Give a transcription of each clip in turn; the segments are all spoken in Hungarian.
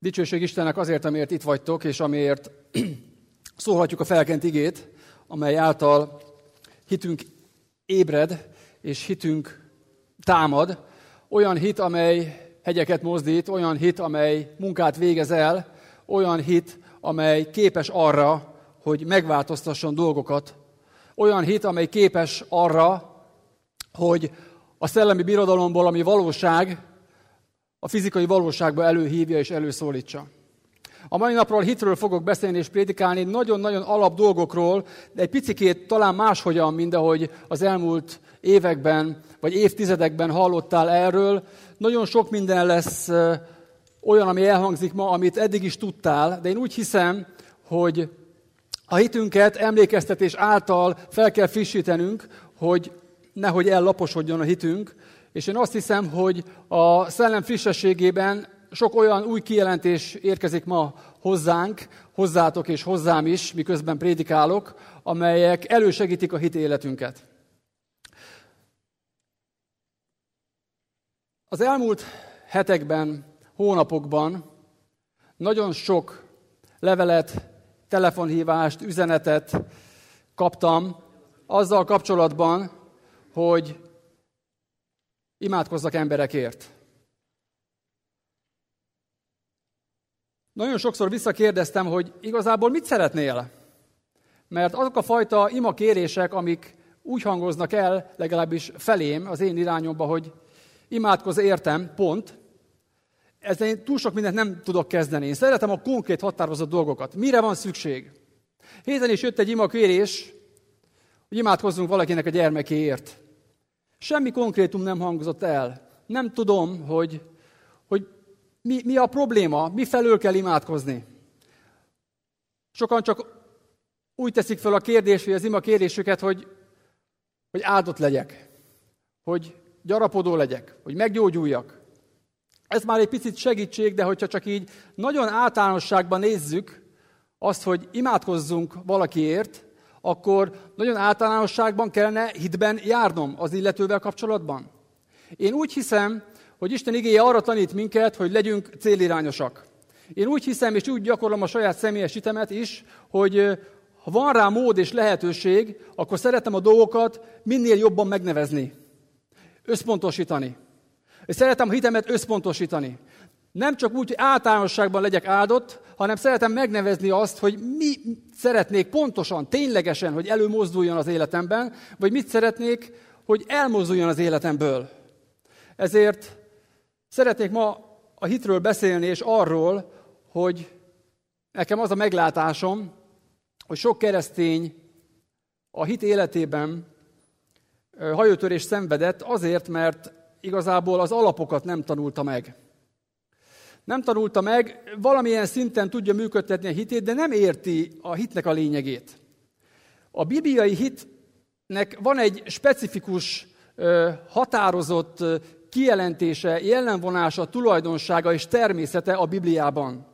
Dicsőség Istennek azért, amiért itt vagytok, és amiért szólhatjuk a felkent igét, amely által hitünk ébred, és hitünk támad. Olyan hit, amely hegyeket mozdít, olyan hit, amely munkát végez el, olyan hit, amely képes arra, hogy megváltoztasson dolgokat. Olyan hit, amely képes arra, hogy a szellemi birodalomból, ami valóság, a fizikai valóságba előhívja és előszólítsa. A mai napról hitről fogok beszélni és prédikálni, nagyon-nagyon alap dolgokról, de egy picikét talán máshogyan, mint ahogy az elmúlt években vagy évtizedekben hallottál erről. Nagyon sok minden lesz olyan, ami elhangzik ma, amit eddig is tudtál, de én úgy hiszem, hogy a hitünket emlékeztetés által fel kell frissítenünk, hogy nehogy ellaposodjon a hitünk, és én azt hiszem, hogy a szellem frissességében sok olyan új kijelentés érkezik ma hozzánk, hozzátok és hozzám is, miközben prédikálok, amelyek elősegítik a hit életünket. Az elmúlt hetekben, hónapokban nagyon sok levelet, telefonhívást, üzenetet kaptam azzal kapcsolatban, hogy imádkozzak emberekért. Nagyon sokszor visszakérdeztem, hogy igazából mit szeretnél? Mert azok a fajta imakérések, amik úgy hangoznak el, legalábbis felém, az én irányomba, hogy imádkozz értem, pont. Ezzel én túl sok mindent nem tudok kezdeni. Én szeretem a konkrét határozott dolgokat. Mire van szükség? Héten is jött egy imakérés, hogy imádkozzunk valakinek a gyermekéért. Semmi konkrétum nem hangzott el. Nem tudom, hogy mi a probléma, mi felől kell imádkozni. Sokan csak úgy teszik fel a kérdést, vagy az ima kérésüket, hogy áldott legyek, hogy gyarapodó legyek, hogy meggyógyuljak. Ez már egy picit segítség, de hogyha csak így nagyon általánosságban nézzük azt, hogy imádkozzunk valakiért, akkor nagyon általánosságban kellene hitben járnom az illetővel kapcsolatban. Én úgy hiszem, hogy Isten igéje arra tanít minket, hogy legyünk célirányosak. Én úgy hiszem, és úgy gyakorlom a saját személyes hitemet is, hogy ha van rá mód és lehetőség, akkor szeretem a dolgokat minél jobban megnevezni, összpontosítani. És szeretem a hitemet összpontosítani. Nem csak úgy, hogy általánosságban legyek áldott, hanem szeretem megnevezni azt, hogy mi szeretnék pontosan, ténylegesen, hogy előmozduljon az életemben, vagy mit szeretnék, hogy elmozduljon az életemből. Ezért szeretnék ma a hitről beszélni, és arról, hogy nekem az a meglátásom, hogy sok keresztény a hit életében hajótörést szenvedett azért, mert igazából az alapokat nem tanulta meg. Nem tanulta meg, valamilyen szinten tudja működtetni a hitét, de nem érti a hitnek a lényegét. A bibliai hitnek van egy specifikus, határozott kijelentése, jellemvonása, tulajdonsága és természete a Bibliában.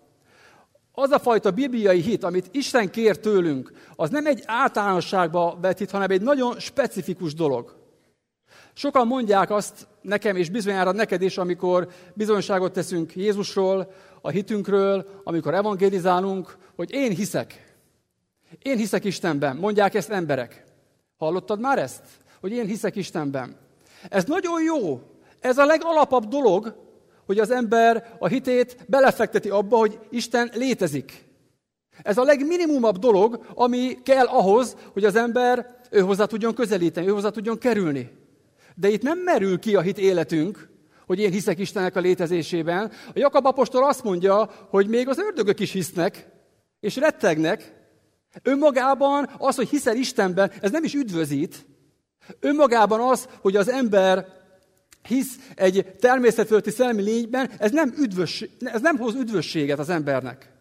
Az a fajta bibliai hit, amit Isten kér tőlünk, az nem egy általánosságba vett hit, hanem egy nagyon specifikus dolog. Sokan mondják azt nekem, és bizonyára neked is, amikor bizonyságot teszünk Jézusról, a hitünkről, amikor evangélizálunk, hogy én hiszek. Én hiszek Istenben. Mondják ezt emberek. Hallottad már ezt? Hogy én hiszek Istenben. Ez nagyon jó. Ez a legalapabb dolog, hogy az ember a hitét belefekteti abba, hogy Isten létezik. Ez a legminimumabb dolog, ami kell ahhoz, hogy az ember hozzá tudjon közelíteni, hozzá tudjon kerülni. De itt nem merül ki a hit életünk, hogy én hiszek Istennek a létezésében. A Jakab apostol azt mondja, hogy még az ördögök is hisznek, és rettegnek. Önmagában az, hogy hiszel Istenben, ez nem is üdvözít. Önmagában az, hogy az ember hisz egy természetfölötti szellemi lényben, ez nem hoz üdvösséget az embernek.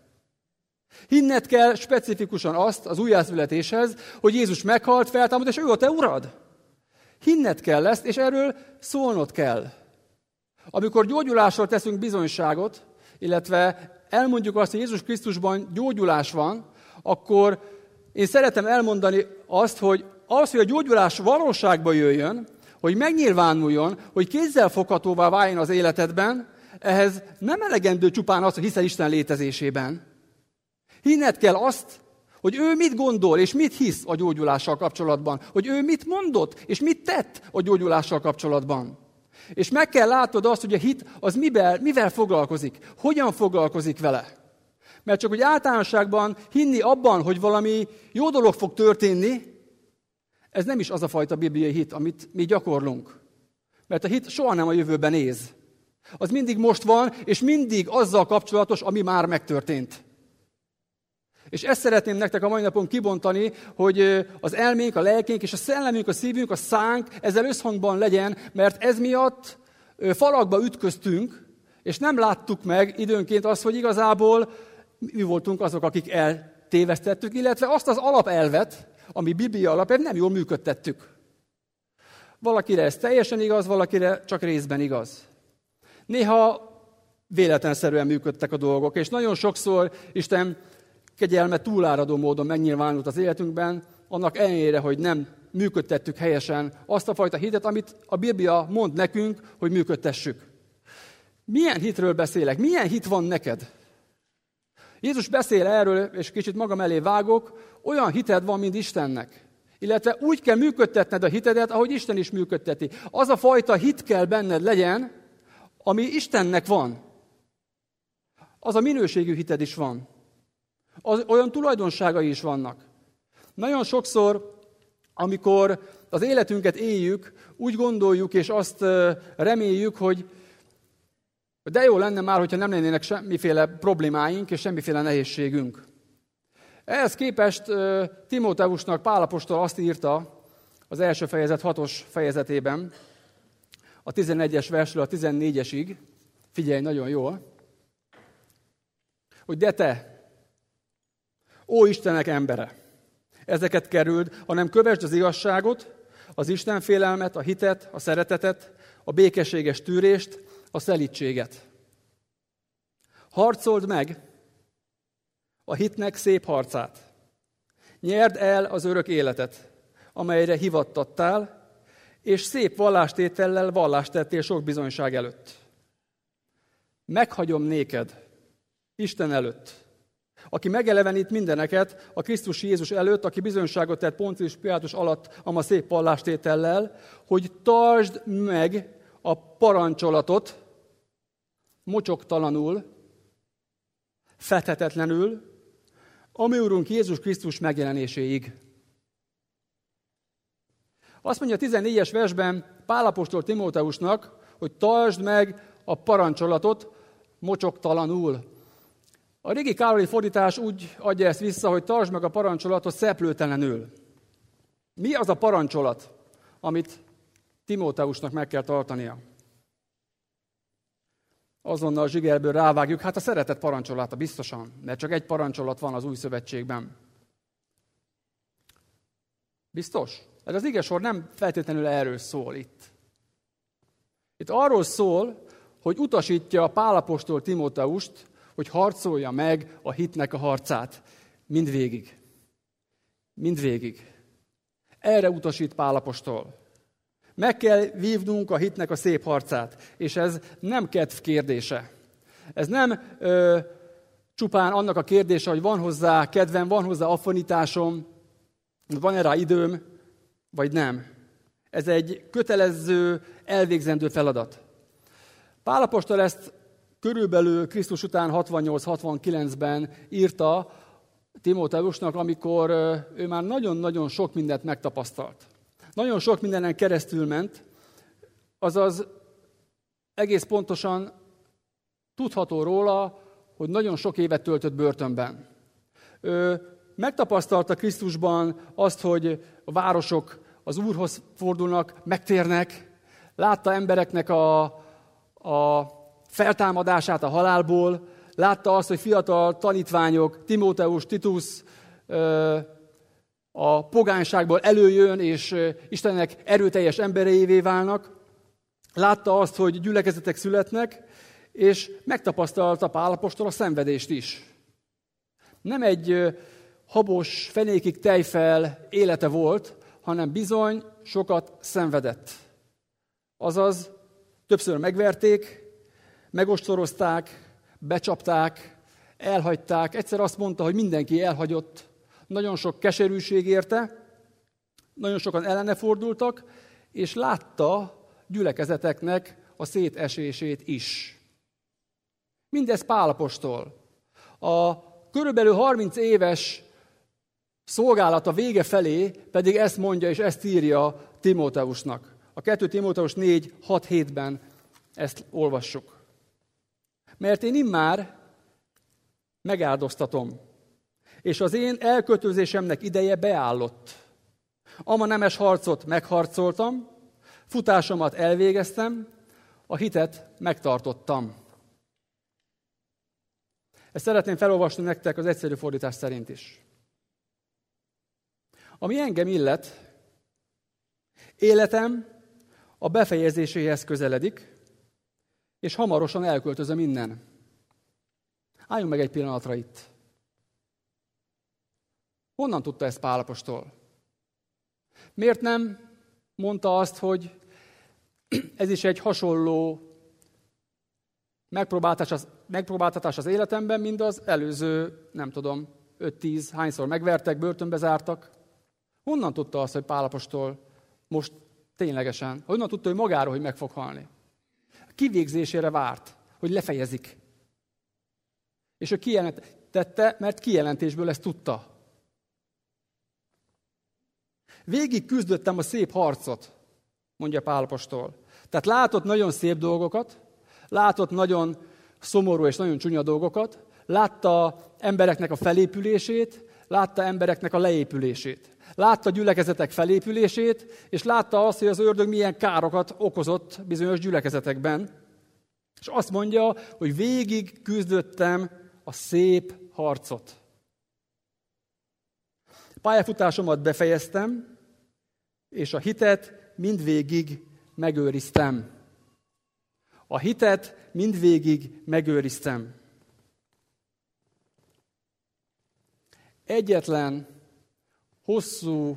Hinned kell specifikusan azt az újjászületéshez, hogy Jézus meghalt, feltámadt, és ő a te urad. Hinned kell ezt, és erről szólnod kell. Amikor gyógyulásról teszünk bizonyságot, illetve elmondjuk azt, hogy Jézus Krisztusban gyógyulás van, akkor én szeretem elmondani azt, hogy a gyógyulás valóságba jöjjön, hogy megnyilvánuljon, hogy kézzelfoghatóvá váljon az életedben, ehhez nem elegendő csupán az, hogy hiszel Isten létezésében. Hinned kell azt, hogy ő mit gondol és mit hisz a gyógyulással kapcsolatban. Hogy ő mit mondott és mit tett a gyógyulással kapcsolatban. És meg kell látnod azt, hogy a hit az mivel foglalkozik, hogyan foglalkozik vele. Mert csak úgy általánosságban hinni abban, hogy valami jó dolog fog történni, ez nem is az a fajta bibliai hit, amit mi gyakorlunk. Mert a hit soha nem a jövőben néz. Az mindig most van, és mindig azzal kapcsolatos, ami már megtörtént. És ezt szeretném nektek a mai napon kibontani, hogy az elménk, a lelkénk és a szellemünk, a szívünk, a szánk ezzel összhangban legyen, mert ez miatt falakba ütköztünk, és nem láttuk meg időnként azt, hogy igazából mi voltunk azok, akik eltévesztettük, illetve azt az alapelvet, ami Biblia alapelv, nem jól működtettük. Valakire ez teljesen igaz, valakire csak részben igaz. Néha véletlenszerűen működtek a dolgok, és nagyon sokszor Isten kegyelme túláradó módon megnyilvánult az életünkben, annak ellenére, hogy nem működtettük helyesen azt a fajta hitet, amit a Biblia mond nekünk, hogy működtessük. Milyen hitről beszélek? Milyen hit van neked? Jézus beszél erről, és kicsit magam elé vágok, olyan hited van, mint Istennek. Illetve úgy kell működtetned a hitedet, ahogy Isten is működteti. Az a fajta hit kell benned legyen, ami Istennek van. Az a minőségű hited is van. Olyan tulajdonságai is vannak. Nagyon sokszor, amikor az életünket éljük, úgy gondoljuk és azt reméljük, hogy de jó lenne már, hogyha nem lennének semmiféle problémáink és semmiféle nehézségünk. Ehhez képest Timóteusnak Pál apostol azt írta az első fejezet 6. fejezetében, a 11-es versről a 14-esig, figyelj nagyon jól, hogy de te, ó Istenek embere, ezeket kerüld, hanem kövesd az igazságot, az istenfélelmet, a hitet, a szeretetet, a békességes tűrést, a szelídséget. Harcold meg a hitnek szép harcát. Nyerd el az örök életet, amelyre hivattattál, és szép vallástétellel vallást tettél sok bizonyság előtt. Meghagyom néked, Isten előtt, aki megelevenít mindeneket a Krisztus Jézus előtt, aki bizonyságot tett Poncius Pilátus alatt ama szép vallástétellel, hogy tartsd meg a parancsolatot mocsoktalanul, fethetetlenül, ami Urunk Jézus Krisztus megjelenéséig. Azt mondja a 14-es versben Pál apostol Timóteusnak, hogy tartsd meg a parancsolatot mocsoktalanul. A régi károli fordítás úgy adja ezt vissza, hogy tartsd meg a parancsolatot szeplőtelenül. Mi az a parancsolat, amit Timóteusnak meg kell tartania? Azonnal zsigerből rávágjuk, hát a szeretet parancsolata biztosan, mert csak egy parancsolat van az új szövetségben. Biztos? Ez az igesor nem feltétlenül erről szól itt. Itt arról szól, hogy utasítja Pál apostol Timóteust, hogy harcolja meg a hitnek a harcát. Mindvégig. Mindvégig. Erre utasít Pál apostol. Meg kell vívnunk a hitnek a szép harcát. És ez nem kedv kérdése. Ez nem csupán annak a kérdése, hogy van hozzá kedvem, van hozzá affinitásom, van-e rá időm, vagy nem. Ez egy kötelező, elvégzendő feladat. Pál apostol ezt körülbelül Krisztus után 68-69-ben írta Timóteusnak, amikor ő már nagyon-nagyon sok mindent megtapasztalt. Nagyon sok mindenen keresztül ment, azaz egész pontosan tudható róla, hogy nagyon sok évet töltött börtönben. Ő megtapasztalta Krisztusban azt, hogy a városok az Úrhoz fordulnak, megtérnek, látta embereknek a feltámadását a halálból, látta azt, hogy fiatal tanítványok, Timóteus, Titus a pogányságból előjön, és Istennek erőteljes embereivé válnak. Látta azt, hogy gyülekezetek születnek, és megtapasztalta Pál apostol a szenvedést is. Nem egy habos, fenékig tejfel élete volt, hanem bizony sokat szenvedett. Azaz többször megverték, Megostorozták, becsapták, elhagyták. Egyszer azt mondta, hogy mindenki elhagyott. Nagyon sok keserűség érte, nagyon sokan ellene fordultak, és látta gyülekezeteknek a szétesését is. Mindez Pál apostol. A körülbelül 30 éves szolgálata vége felé pedig ezt mondja, és ezt írja Timóteusnak. A 2 Timóteus 4:6-7-ben ezt olvassuk. Mert én immár megáldoztatom, és az én elkötelezésemnek ideje beállott. Ama nemes harcot megharcoltam, futásomat elvégeztem, a hitet megtartottam. Ezt szeretném felolvasni nektek az egyszerű fordítás szerint is. Ami engem illet, életem a befejezéséhez közeledik, és hamarosan elköltözöm innen. Álljunk meg egy pillanatra itt. Honnan tudta ezt Pál apostol? Miért nem mondta azt, hogy ez is egy hasonló megpróbáltatás az életemben, mint az előző, nem tudom, 5-10, hányszor megvertek, börtönbe zártak? Honnan tudta azt, hogy Pál apostol most ténylegesen? Honnan tudta, hogy magáról, hogy meg fog halni? A kivégzésére várt, hogy lefejezik. És ő kijelentette, mert kijelentésből ezt tudta. Végig küzdöttem a szép harcot, mondja Pál apostol. Tehát látott nagyon szép dolgokat, látott nagyon szomorú és nagyon csúnya dolgokat, látta embereknek a felépülését, látta embereknek a leépülését. Látta gyülekezetek felépülését, és látta azt, hogy az ördög milyen károkat okozott bizonyos gyülekezetekben. És azt mondja, hogy végig küzdöttem a szép harcot. Pályafutásomat befejeztem, és a hitet mindvégig megőriztem. A hitet mindvégig megőriztem. Egyetlen hosszú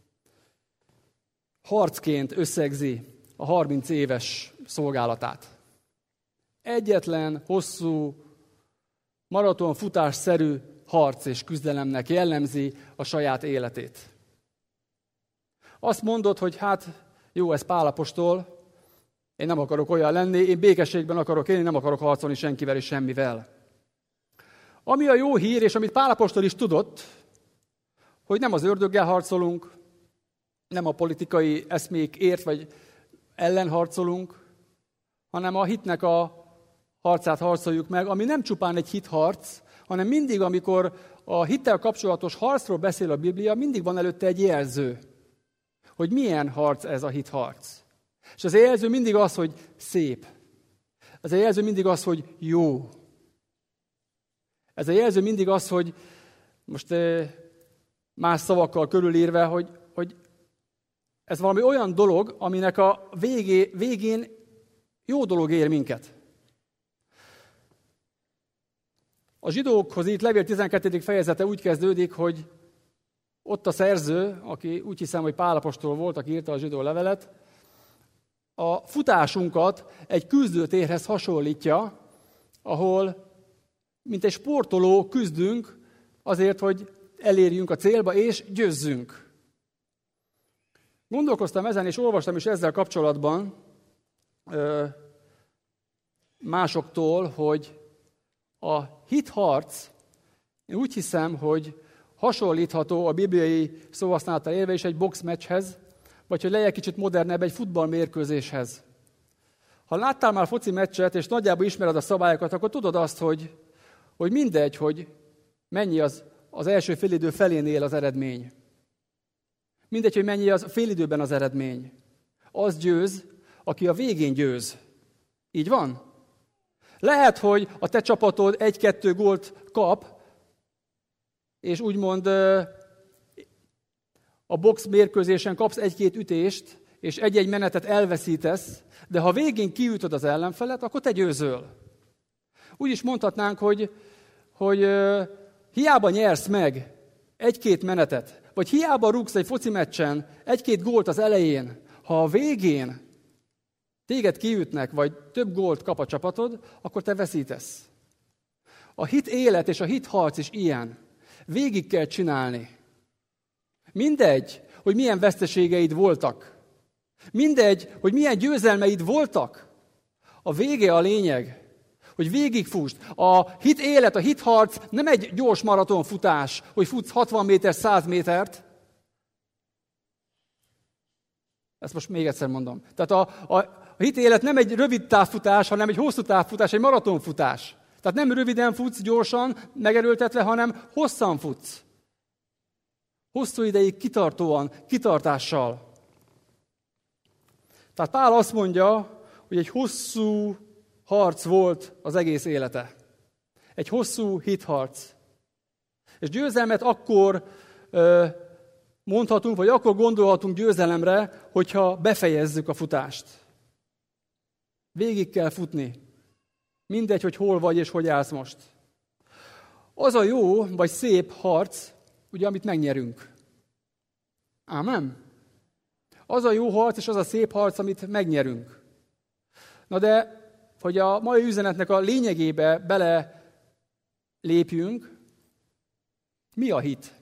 harcként összegzi a 30 éves szolgálatát. Egyetlen hosszú maratonfutásszerű harc és küzdelemnek jellemzi a saját életét. Azt mondod, hogy hát jó, ez Pál apostol, én nem akarok olyan lenni, én békességben akarok élni, nem akarok harcolni senkivel és semmivel. Ami a jó hír, és amit Pál apostol is tudott, hogy nem az ördöggel harcolunk, nem a politikai eszmékért vagy ellen harcolunk, hanem a hitnek a harcát harcoljuk meg, ami nem csupán egy hitharc, hanem mindig, amikor a hittel kapcsolatos harcról beszél a Biblia, mindig van előtte egy jelző, hogy milyen harc ez a hitharc. És az jelző mindig az, hogy szép. Ez a jelző mindig az, hogy jó. Ez a jelző mindig az, hogy most más szavakkal körülírva, hogy ez valami olyan dolog, aminek a végén jó dolog ér minket. A zsidókhoz írt levél 12. fejezete úgy kezdődik, hogy ott a szerző, aki úgy hiszem, hogy Pál apostol volt, aki írta a zsidó levelet, a futásunkat egy küzdőtérhez hasonlítja, ahol, mint egy sportoló küzdünk azért, hogy elérjünk a célba, és győzzünk. Gondolkoztam ezen, és olvastam is ezzel kapcsolatban másoktól, hogy a hitharc, én úgy hiszem, hogy hasonlítható a bibliai szóhasználattal élve is egy boxmeccshez, vagy hogy legyen kicsit modernebb, egy futballmérkőzéshez. Ha láttál már foci meccset, és nagyjából ismered a szabályokat, akkor tudod azt, hogy mindegy, hogy mennyi az első félidő felénél az eredmény. Mindegy, hogy mennyi az félidőben az eredmény. Az győz, aki a végén győz. Így van? Lehet, hogy a te csapatod 1-2 gólt kap, és úgymond a box mérkőzésen kapsz 1-2 ütést, és egy-egy menetet elveszítesz, de ha végén kiütöd az ellenfelet, akkor te győzöl. Úgy is mondhatnánk, hogy hiába nyersz meg 1-2 menetet, vagy hiába rúgsz egy foci meccsen 1-2 gólt az elején, ha a végén téged kiütnek, vagy több gólt kap a csapatod, akkor te veszítesz. A hit élet és a hit harc is ilyen. Végig kell csinálni. Mindegy, hogy milyen veszteségeid voltak. Mindegy, hogy milyen győzelmeid voltak. A vége a lényeg, hogy végigfuss. A hit élet, a hit harc nem egy gyors maratonfutás, hogy futsz 60 méter, 100 métert. Ezt most még egyszer mondom. Tehát a hit élet nem egy rövid távfutás, hanem egy hosszú távfutás, egy maratonfutás. Tehát nem röviden futsz, gyorsan, megerőltetve, hanem hosszan futsz. Hosszú ideig kitartóan, kitartással. Tehát Pál azt mondja, hogy egy hosszú harc volt az egész élete. Egy hosszú hitharc. És győzelmet akkor mondhatunk, vagy akkor gondolhatunk győzelemre, hogyha befejezzük a futást. Végig kell futni. Mindegy, hogy hol vagy és hogy állsz most. Az a jó, vagy szép harc, ugye, amit megnyerünk. Ámen? Az a jó harc, és az a szép harc, amit megnyerünk. Na de, hogy a mai üzenetnek a lényegébe bele lépjünk, mi a hit?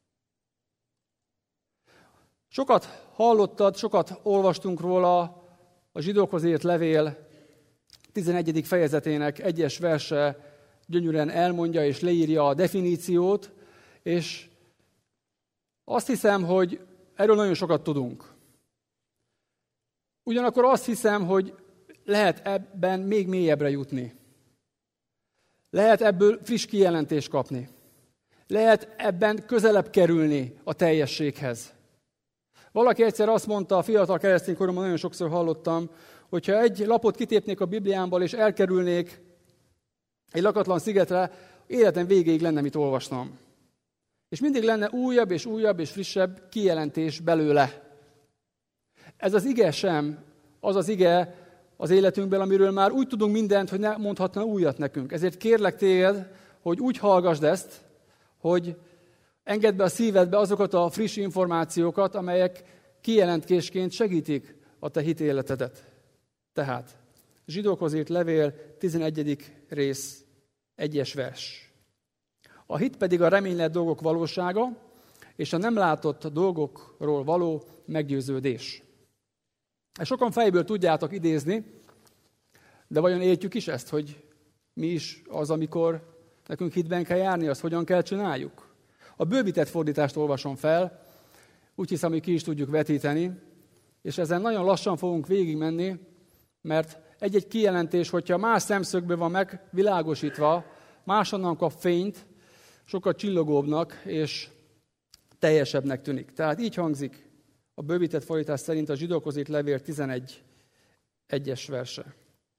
Sokat hallottad, sokat olvastunk róla a zsidókhoz írt levél 11. fejezetének 1. verse gyönyörűen elmondja és leírja a definíciót, és azt hiszem, hogy erről nagyon sokat tudunk. Ugyanakkor azt hiszem, hogy lehet ebben még mélyebbre jutni. Lehet ebből friss kijelentést kapni. Lehet ebben közelebb kerülni a teljességhez. Valaki egyszer azt mondta, a fiatal keresztény koromban nagyon sokszor hallottam, hogyha egy lapot kitépnék a Bibliámból, és elkerülnék egy lakatlan szigetre, életem végéig lenne, mit olvasnom. És mindig lenne újabb és frissebb kijelentés belőle. Ez az ige sem az az ige az életünkben, amiről már úgy tudunk mindent, hogy ne mondhatna újat nekünk. Ezért kérlek téged, hogy úgy hallgassd ezt, hogy engedd be a szívedbe azokat a friss információkat, amelyek kijelentkésként segítik a te hitéletedet. Tehát, zsidókhoz írt levél, 11. rész, 1. vers. A hit pedig a reménylett dolgok valósága, és a nem látott dolgokról való meggyőződés. Ezt sokan fejből tudjátok idézni, de vajon értjük is ezt, hogy mi is az, amikor nekünk hitben kell járni, azt hogyan kell csináljuk? A bővített fordítást olvasom fel, úgy hiszem, hogy ki is tudjuk vetíteni, és ezen nagyon lassan fogunk végigmenni, mert egy-egy kijelentés, hogyha más szemszögből van megvilágosítva, máshonnan kap fényt, sokkal csillogóbbnak és teljesebbnek tűnik. Tehát így hangzik a bővített fordítás szerint a zsidókhoz írt levél 11. 1. verse.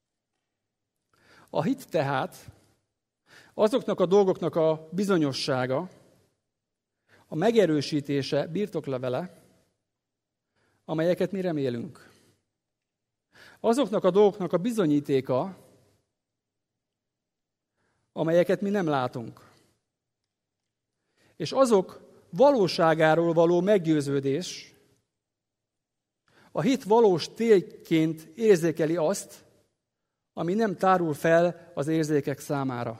A hit tehát azoknak a dolgoknak a bizonyossága, a megerősítése, birtoklevele, amelyeket mi remélünk. Azoknak a dolgoknak a bizonyítéka, amelyeket mi nem látunk. És azok valóságáról való meggyőződés, a hit valós tényként érzékeli azt, ami nem tárul fel az érzékek számára.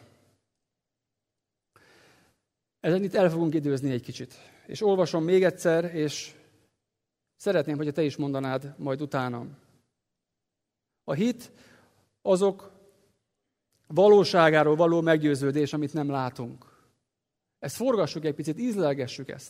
Ezen itt el fogunk időzni egy kicsit. És olvasom még egyszer, és szeretném, hogy te is mondanád majd utánam. A hit azok valóságáról való meggyőződés, amit nem látunk. Ezt forgassuk egy picit, ízlelgessük ezt.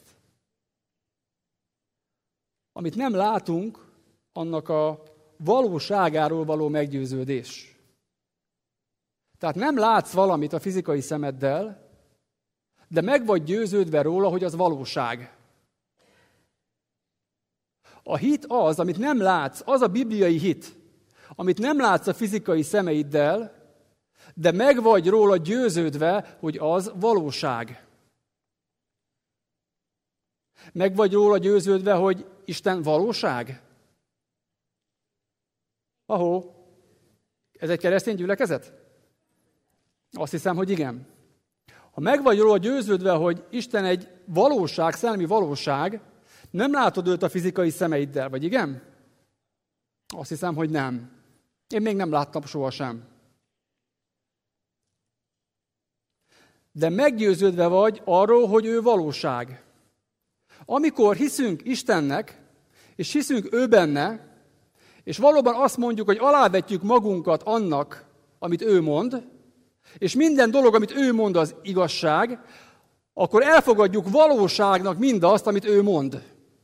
Amit nem látunk, annak a valóságáról való meggyőződés. Tehát nem látsz valamit a fizikai szemeddel, de meg vagy győződve róla, hogy az valóság. A hit az, amit nem látsz, az a bibliai hit, amit nem látsz a fizikai szemeiddel, de meg vagy róla győződve, hogy az valóság. Meg vagy róla győződve, hogy Isten valóság? Ahó, ez egy keresztény gyülekezet? Azt hiszem, hogy igen. Ha meg vagy róla győződve, hogy Isten egy valóság, szellemi valóság, nem látod őt a fizikai szemeiddel, vagy igen? Azt hiszem, hogy nem. Én még nem láttam sohasem. De meggyőződve vagy arról, hogy ő valóság. Amikor hiszünk Istennek, és hiszünk ő benne, és valóban azt mondjuk, hogy alávetjük magunkat annak, amit ő mond, és minden dolog, amit ő mond, az igazság, akkor elfogadjuk valóságnak mindazt, amit ő mond.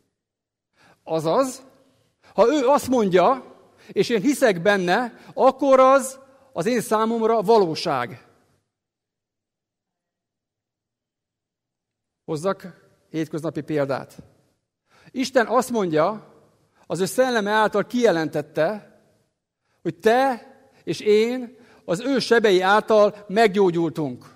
Azaz, ha ő azt mondja, és én hiszek benne, akkor az én számomra valóság. Hozzak hétköznapi példát. Isten azt mondja, az ő szelleme által kijelentette, hogy te és én az ő sebei által meggyógyultunk.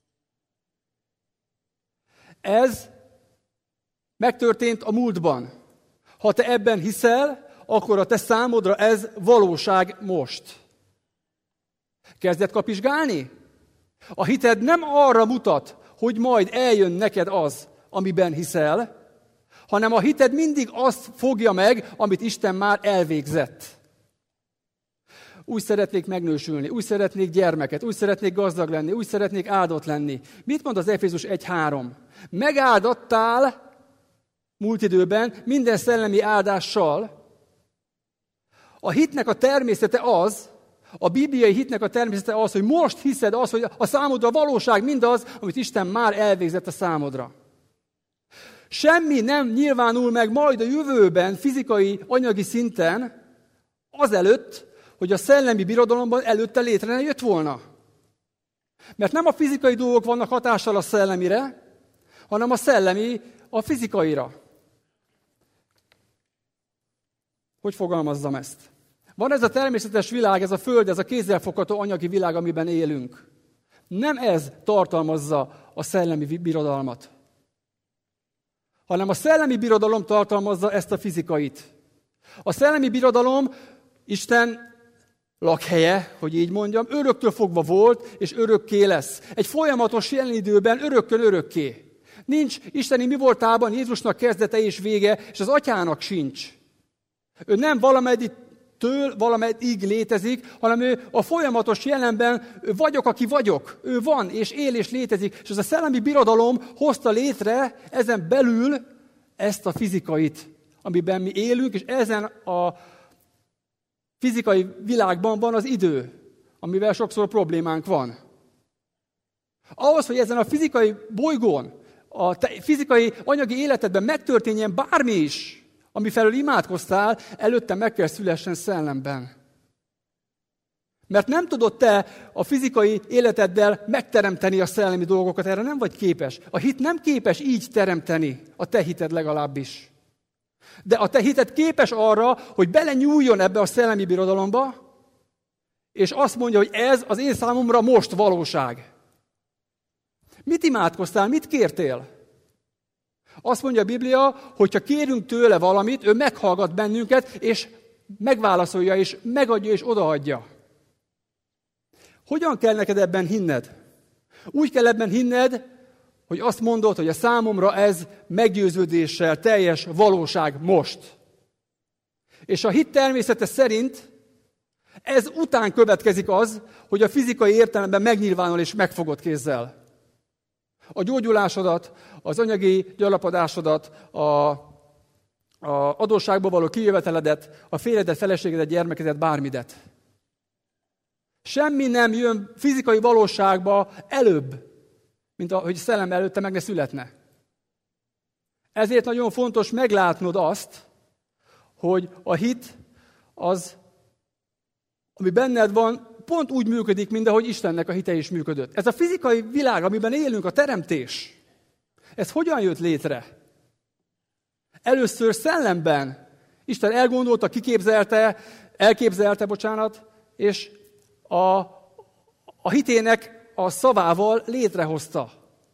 Ez megtörtént a múltban. Ha te ebben hiszel, akkor a te számodra ez valóság most. Kezded kapizsgálni? A hited nem arra mutat, hogy majd eljön neked az, amiben hiszel, hanem a hited mindig azt fogja meg, amit Isten már elvégzett. Úgy szeretnék megnősülni, úgy szeretnék gyermeket, úgy szeretnék gazdag lenni, úgy szeretnék áldott lenni. Mit mond az Efézus 1:3? Megáldattál múlt időben minden szellemi áldással. A hitnek a természete az, a bibliai hitnek a természete az, hogy most hiszed az, hogy a számodra valóság mindaz, amit Isten már elvégzett a számodra. Semmi nem nyilvánul meg majd a jövőben, fizikai, anyagi szinten, azelőtt, hogy a szellemi birodalomban előtte létre ne jött volna. Mert nem a fizikai dolgok vannak hatással a szellemire, hanem a szellemi a fizikaira. Hogy fogalmazzam ezt? Van ez a természetes világ, ez a föld, ez a kézzelfogható anyagi világ, amiben élünk. Nem ez tartalmazza a szellemi birodalmat, hanem a szellemi birodalom tartalmazza ezt a fizikait. A szellemi birodalom Isten lakhelye, hogy így mondjam, öröktől fogva volt, és örökké lesz. Egy folyamatos jelen időben örökkön örökké. Nincs isteni mi voltában Jézusnak kezdete és vége, és az atyának sincs. Ő nem valameddig létezik, hanem ő a folyamatos jelenben vagyok, aki vagyok. Ő van, és él, és létezik. És ez a szellemi birodalom hozta létre ezen belül ezt a fizikait, amiben mi élünk, és ezen a fizikai világban van az idő, amivel sokszor problémánk van. Ahhoz, hogy ezen a fizikai bolygón, a fizikai anyagi életedben megtörténjen bármi is, ami felől imádkoztál, előtte meg kell szülessen szellemben. Mert nem tudod te a fizikai életeddel megteremteni a szellemi dolgokat, erre nem vagy képes. A hit nem képes így teremteni, a te hited legalábbis. De a te hited képes arra, hogy belenyúljon ebbe a szellemi birodalomba, és azt mondja, hogy ez az én számomra most valóság. Mit imádkoztál, mit kértél? Azt mondja a Biblia, hogy ha kérünk tőle valamit, ő meghallgat bennünket, és megválaszolja, és megadja, és odaadja. Hogyan kell neked ebben hinned? Úgy kell ebben hinned, hogy azt mondod, hogy a számomra ez meggyőződéssel teljes valóság most. És a hit természete szerint ez után következik az, hogy a fizikai értelemben megnyilvánul és megfogod kézzel. A gyógyulásodat, az anyagi gyarapodásodat, a adósságba való kijöveteledet, a férjedet, feleségedet, gyermekedet, bármidet. Semmi nem jön fizikai valóságba előbb, mint ahogy szellem előtte meg ne születne. Ezért nagyon fontos meglátnod azt, hogy a hit az, ami benned van, pont úgy működik, mint ahogy Istennek a hite is működött. Ez a fizikai világ, amiben élünk, a teremtés, ez hogyan jött létre? Először szellemben. Isten elgondolta, elképzelte, és a hitének a szavával létrehozta.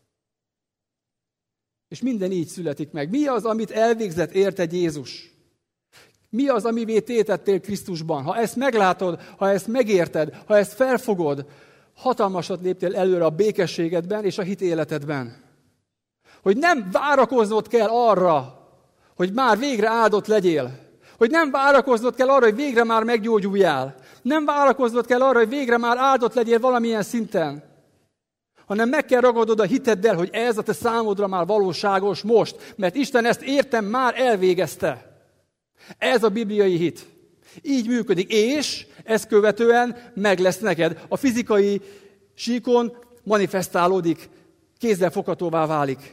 És minden így születik meg. Mi az, amit elvégzett érted Jézus? Mi az, amivé tétettél Krisztusban? Ha ezt meglátod, ha ezt megérted, ha ezt felfogod, hatalmasat léptél előre a békességedben és a hit életedben. Hogy nem várakoznod kell arra, hogy már végre áldott legyél. Hogy nem várakoznod kell arra, hogy végre már meggyógyuljál. Nem várakoznod kell arra, hogy végre már áldott legyél valamilyen szinten. Hanem meg kell ragadod a hiteddel, hogy ez a te számodra már valóságos most. Mert Isten ezt értem már elvégezte. Ez a bibliai hit. Így működik. És ezt követően meg lesz neked. A fizikai síkon manifestálódik, kézzelfoghatóvá válik.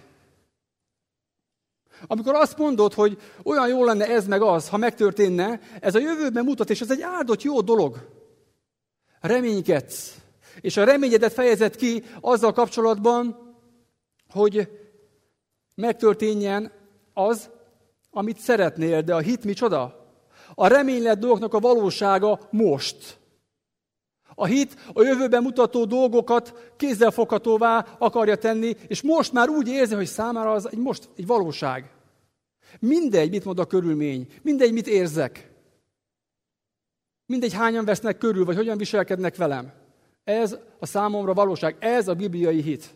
Amikor azt mondod, hogy olyan jó lenne ez meg az, ha megtörténne, ez a jövőben mutat, és ez egy áldott jó dolog. Reménykedsz. És a reményedet fejezed ki azzal kapcsolatban, hogy megtörténjen az, amit szeretnél. De a hit micsoda? A reménylett dolgoknak a valósága most. A hit a jövőben mutató dolgokat kézzelfoghatóvá akarja tenni, és most már úgy érzi, hogy számára az egy valóság. Mindegy, mit mond a körülmény, mindegy, mit érzek. Mindegy, hányan vesznek körül, vagy hogyan viselkednek velem. Ez a számomra valóság, ez a bibliai hit.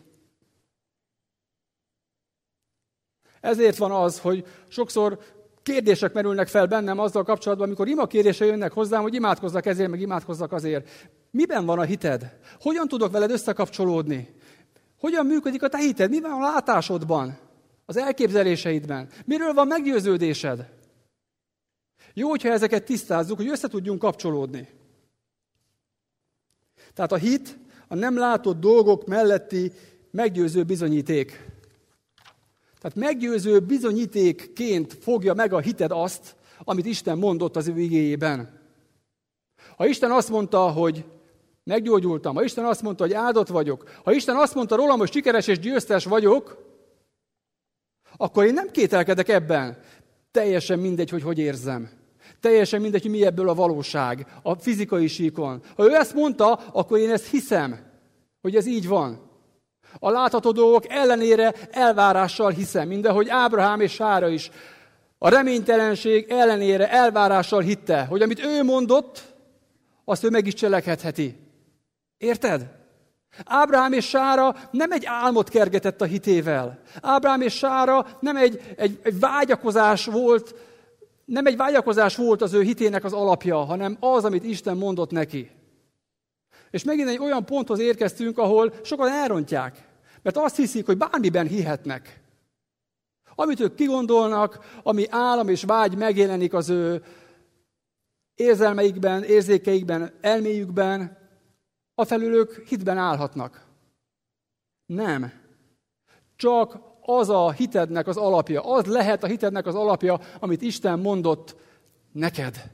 Ezért van az, hogy sokszor kérdések merülnek fel bennem azzal kapcsolatban, amikor imakérésre jönnek hozzám, hogy imádkozzak ezért, meg imádkozzak azért. Miben van a hited? Hogyan tudok veled összekapcsolódni? Hogyan működik a te hited? Mi van a látásodban? Az elképzeléseidben? Miről van meggyőződésed? Jó, hogyha ezeket tisztázzuk, hogy össze tudjunk kapcsolódni. Tehát a hit a nem látott dolgok melletti meggyőző bizonyíték. Tehát meggyőző bizonyítékként fogja meg a hited azt, amit Isten mondott az ő igéjében. Ha Isten azt mondta, hogy meggyógyultam, ha Isten azt mondta, hogy áldott vagyok, ha Isten azt mondta rólam, hogy sikeres és győztes vagyok, akkor én nem kételkedek ebben. Teljesen mindegy, hogy érzem. Teljesen mindegy, hogy mi ebből a valóság, a fizikai síkon. Ha ő ezt mondta, akkor én ezt hiszem, hogy ez így van. A látható dolgok ellenére elvárással hiszem, mindahogy Ábrahám és Sára is. A reménytelenség ellenére elvárással hitte, hogy amit ő mondott, azt ő meg is cselekedheti. Érted? Ábrahám és Sára nem egy álmot kergetett a hitével. Ábrahám és Sára nem egy vágyakozás volt, nem egy vágyakozás volt az ő hitének az alapja, hanem az, amit Isten mondott neki. És megint egy olyan ponthoz érkeztünk, ahol sokan elrontják. Mert azt hiszik, hogy bármiben hihetnek. Amit ők kigondolnak, ami álom és vágy megjelenik az ő érzelmeikben, érzékeikben, elméjükben, afelől ők hitben állhatnak. Nem. Csak az a hitednek az alapja, az lehet a hitednek az alapja, amit Isten mondott neked.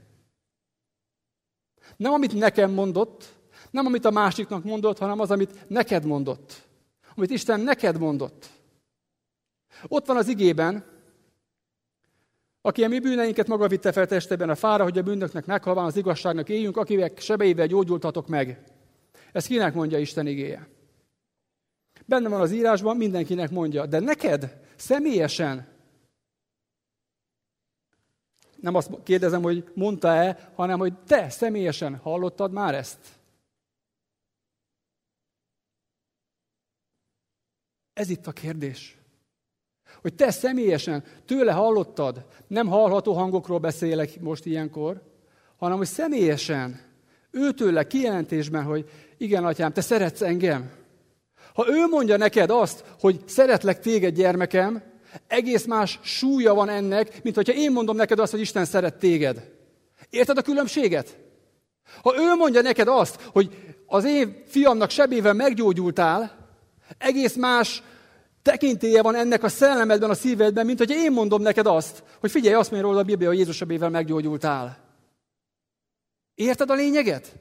Nem amit nekem mondott, nem amit a másiknak mondott, hanem az, amit neked mondott. Amit Isten neked mondott. Ott van az igében, aki a mi bűneinket maga vitte fel testében a fára, hogy a bűnöknek meghalván az igazságnak éljünk, akinek sebeivel gyógyultatok meg. Ezt kinek mondja Isten igéje? Benne van az írásban, mindenkinek mondja. De neked személyesen, nem azt kérdezem, hogy mondta-e, hanem hogy te személyesen hallottad már ezt? Ez itt a kérdés. Hogy te személyesen tőle hallottad, nem hallható hangokról beszélek most ilyenkor, hanem hogy személyesen, őtőle kijelentésben, hogy igen, atyám, te szeretsz engem. Ha ő mondja neked azt, hogy szeretlek téged, gyermekem, egész más súlya van ennek, mint hogyha én mondom neked azt, hogy Isten szeret téged. Érted a különbséget? Ha ő mondja neked azt, hogy az én fiamnak sebével meggyógyultál, egész más tekintélye van ennek a szellemedben, a szívedben, mint hogyha én mondom neked azt, hogy figyelj, azt mondja róla a Biblia, hogy Jézus sebével meggyógyultál. Érted a lényeget?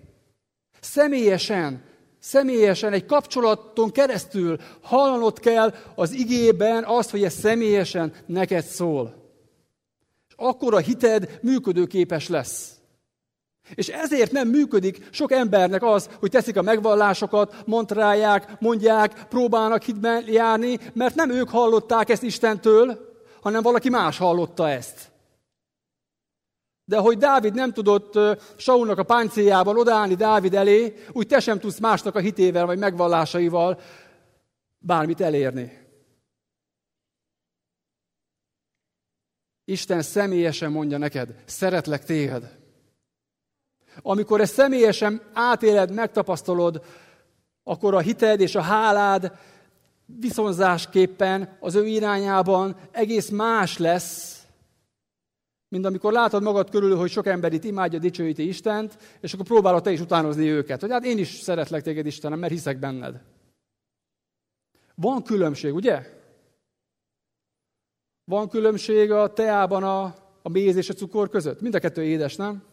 Személyesen, egy kapcsolaton keresztül hallanod kell az igében azt, hogy ez személyesen neked szól. És akkor a hited működőképes lesz. És ezért nem működik sok embernek az, hogy teszik a megvallásokat, mantrálják, mondják, próbálnak hitben járni, mert nem ők hallották ezt Istentől, hanem valaki más hallotta ezt. De hogy Dávid nem tudott Saulnak a páncéljában odaállni Dávid elé, úgy te sem tudsz másnak a hitével vagy megvallásaival bármit elérni. Isten személyesen mondja neked, szeretlek téged. Amikor ezt személyesen átéled, megtapasztalod, akkor a hited és a hálád viszonzásképpen az ő irányában egész más lesz, mint amikor látod magad körül, hogy sok ember itt imádja, dicsőíti Istent, és akkor próbálod te is utánozni őket. Hogy hát én is szeretlek téged, Istenem, mert hiszek benned. Van különbség, ugye? Van különbség a teában a méz és a cukor között? Mind a kettő édes, nem?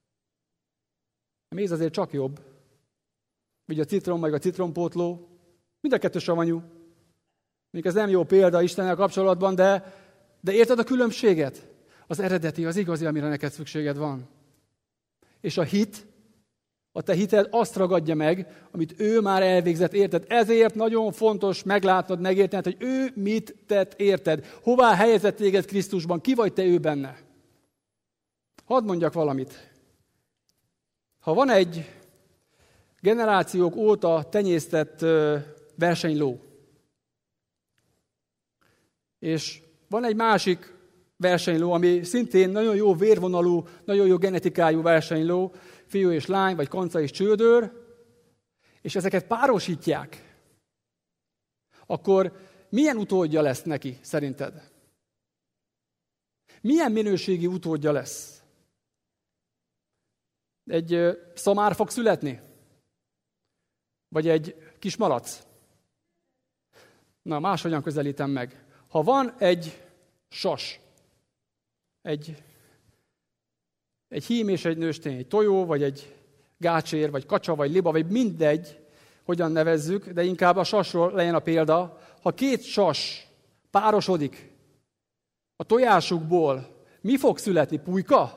A méz azért csak jobb. Vagy a citrom, meg a citrompótló. Mind a kettő savanyú. Még ez nem jó példa Istennel kapcsolatban, de érted a különbséget? Az eredeti, az igazi, amire neked szükséged van. És a hit, a te hited azt ragadja meg, amit ő már elvégzett, érted? Ezért nagyon fontos meglátnod, megértened, hogy ő mit tett, érted? Hová helyezett téged Krisztusban? Ki vagy te ő benne? Hadd mondjak valamit. Ha van egy generációk óta tenyésztett versenyló, és van egy másik versenyló, ami szintén nagyon jó vérvonalú, nagyon jó genetikájú versenyló, fiú és lány, vagy kanca és csődör, és ezeket párosítják, akkor milyen utódja lesz neki, szerinted? Milyen minőségi utódja lesz? Egy szamár fog születni? Vagy egy kis malac? Na, máshogyan közelítem meg. Ha van egy sas, egy hím és egy nőstény, egy tojó, vagy egy gácsér, vagy kacsa, vagy liba, vagy mindegy, hogyan nevezzük, de inkább a sasról legyen a példa. Ha két sas párosodik a tojásukból, mi fog születni? Pulyka?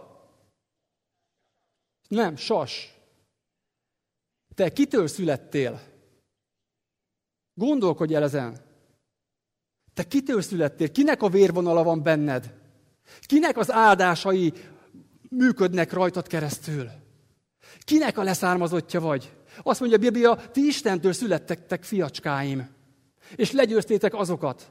Nem, sas. Te kitől születtél? Gondolkodj el ezen. Te kitől születtél? Kinek a vérvonala van benned? Kinek az áldásai működnek rajtad keresztül? Kinek a leszármazottja vagy? Azt mondja a Biblia, ti Istentől születtek, fiacskáim. És legyőztétek azokat.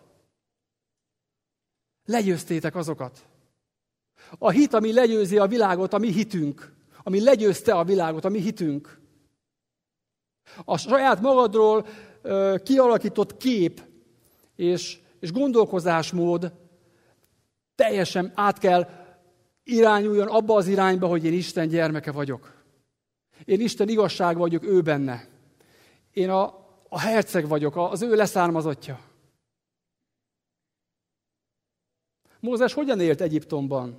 Legyőztétek azokat. A hit, ami legyőzi a világot, a mi hitünk. Ami legyőzte a világot, a mi hitünk. A saját magadról kialakított kép és gondolkozásmód teljesen át kell irányuljon abba az irányba, hogy én Isten gyermeke vagyok. Én Isten igazság vagyok ő benne. Én a herceg vagyok, az ő leszármazottja. Mózes hogyan élt Egyiptomban?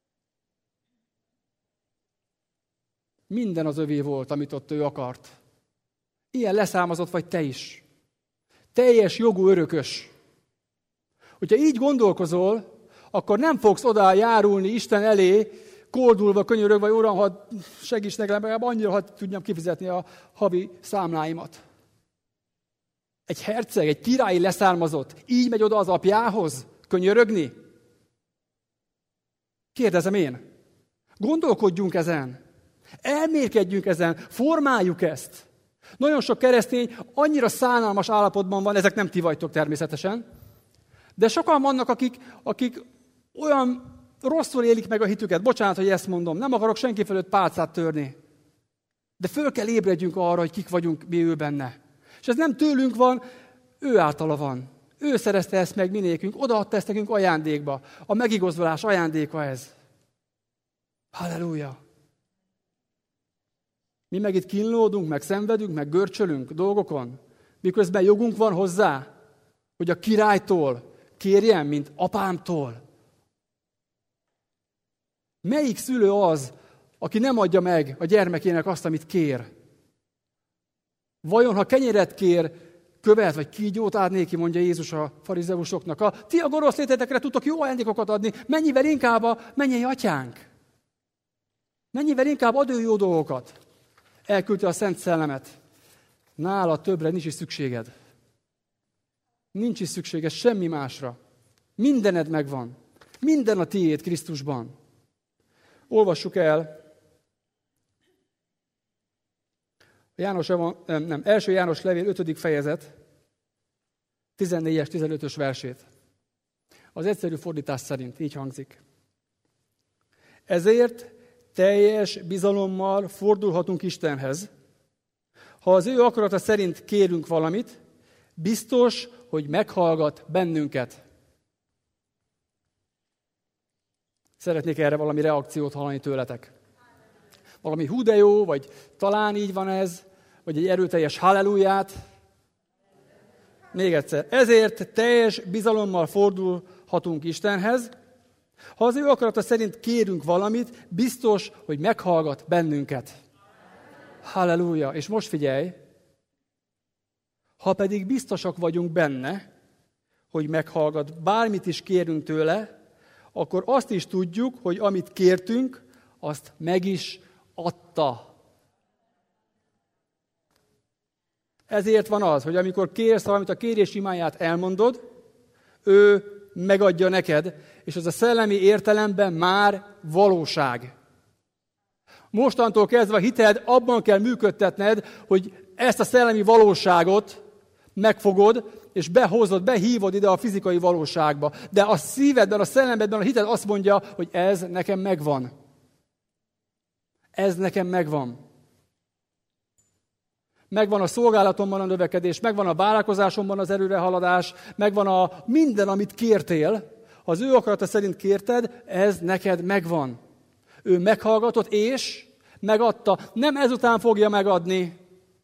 Minden az övé volt, amit ott ő akart. Ilyen leszármazott vagy te is. Teljes jogú örökös. Hogyha így gondolkozol, akkor nem fogsz oda járulni Isten elé, koldulva, könyörögve, vagy Uram, ha segíts nekem, legalább annyira, ha tudjam kifizetni a havi számláimat. Egy herceg, egy királyi leszármazott, így megy oda az apjához könyörögni? Kérdezem én. Gondolkodjunk ezen. Elmérkedjünk ezen. Formáljuk ezt. Nagyon sok keresztény annyira szánalmas állapotban van, ezek nem ti vagytok természetesen, de sokan vannak, akik olyan rosszul élik meg a hitüket. Bocsánat, hogy ezt mondom. Nem akarok senki fölött pálcát törni. De föl kell ébredjünk arra, hogy kik vagyunk mi ő benne. És ez nem tőlünk van, ő általa van. Ő szerezte ezt meg mi nékünk, odaadta ezt nekünk ajándékba. A megigazolás ajándéka ez. Halleluja! Mi meg itt kínlódunk, meg szenvedünk, meg görcsölünk dolgokon, miközben jogunk van hozzá, hogy a királytól kérjen, mint apámtól. Melyik szülő az, aki nem adja meg a gyermekének azt, amit kér? Vajon, ha kenyeret kér, követ vagy kígyót ad néki, mondja Jézus a farizeusoknak. Ti a gonosz létetekre tudtok jó ajándékokat adni, mennyivel inkább a mennyei atyánk. Mennyivel inkább ad ő jó dolgokat. Elküldte a Szent Szellemet. Nála többre nincs is szükséged. Nincs is szükséged semmi másra. Mindened megvan. Minden a tiéd Krisztusban. Olvassuk el első János levél 5. fejezet 14-es, 15-ös versét. Az egyszerű fordítás szerint így hangzik. Ezért teljes bizalommal fordulhatunk Istenhez. Ha az ő akarata szerint kérünk valamit, biztos, hogy meghallgat bennünket. Szeretnék erre valami reakciót hallani tőletek. Valami hú de jó, vagy talán így van ez, vagy egy erőteljes halleluját. Még egyszer. Ezért teljes bizalommal fordulhatunk Istenhez. Ha az ő akarata szerint kérünk valamit, biztos, hogy meghallgat bennünket. Halleluja! És most figyelj! Ha pedig biztosak vagyunk benne, hogy meghallgat, bármit is kérünk tőle, akkor azt is tudjuk, hogy amit kértünk, azt meg is adta. Ezért van az, hogy amikor kérsz valamit, a kérés imáját elmondod, ő megadja neked, és az a szellemi értelemben már valóság. Mostantól kezdve a hited abban kell működtetned, hogy ezt a szellemi valóságot megfogod, és behozod, behívod ide a fizikai valóságba. De a szívedben, a szellemedben a hited azt mondja, hogy ez nekem megvan. Ez nekem megvan. Megvan a szolgálatomban a növekedés, megvan a vállalkozásomban az erőrehaladás, megvan a minden, amit kértél, az ő akarata szerint kérted, ez neked megvan. Ő meghallgatott és megadta. Nem ezután fogja megadni.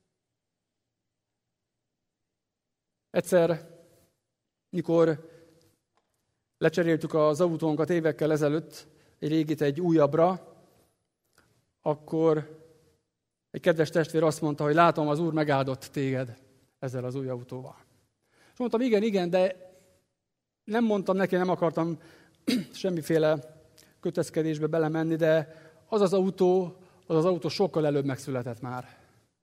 Egyszer, mikor lecseréltük az autónkat évekkel ezelőtt, egy régit egy újabbra, akkor egy kedves testvér azt mondta, hogy látom, az Úr megáldott téged ezzel az új autóval. És mondtam, igen, de nem mondtam neki, nem akartam semmiféle kötözkedésbe belemenni, de az az autó sokkal előbb megszületett már.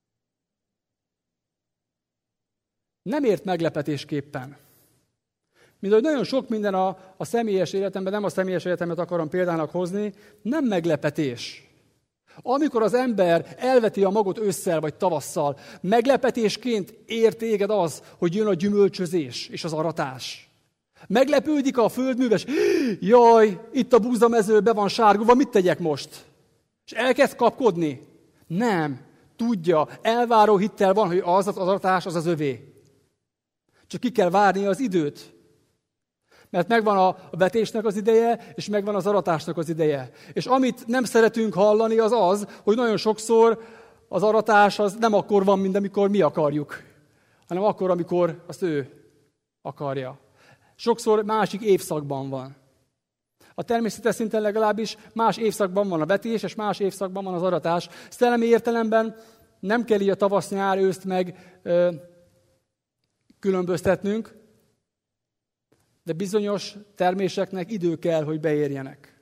Nem ért meglepetésképpen. Mint hogy nagyon sok minden a személyes életemben, nem a személyes életemet akarom példának hozni, nem meglepetés. Amikor az ember elveti a magot ősszel vagy tavasszal, meglepetésként ér téged az, hogy jön a gyümölcsözés és az aratás. Meglepődik a földműves, jaj, itt a búzamező be van sárgulva, mit tegyek most? És elkezd kapkodni? Nem, tudja, elváró hittel van, hogy az aratás az övé. Csak ki kell várni az időt. Mert megvan a vetésnek az ideje, és megvan az aratásnak az ideje. És amit nem szeretünk hallani, az, hogy nagyon sokszor az aratás az nem akkor van, mint amikor mi akarjuk, hanem akkor, amikor azt ő akarja. Sokszor másik évszakban van. A természetes szinten legalábbis más évszakban van a vetés, és más évszakban van az aratás. Szellemi értelemben nem kell így a tavasz, nyár, őszt meg különböztetnünk, de bizonyos terméseknek idő kell, hogy beérjenek.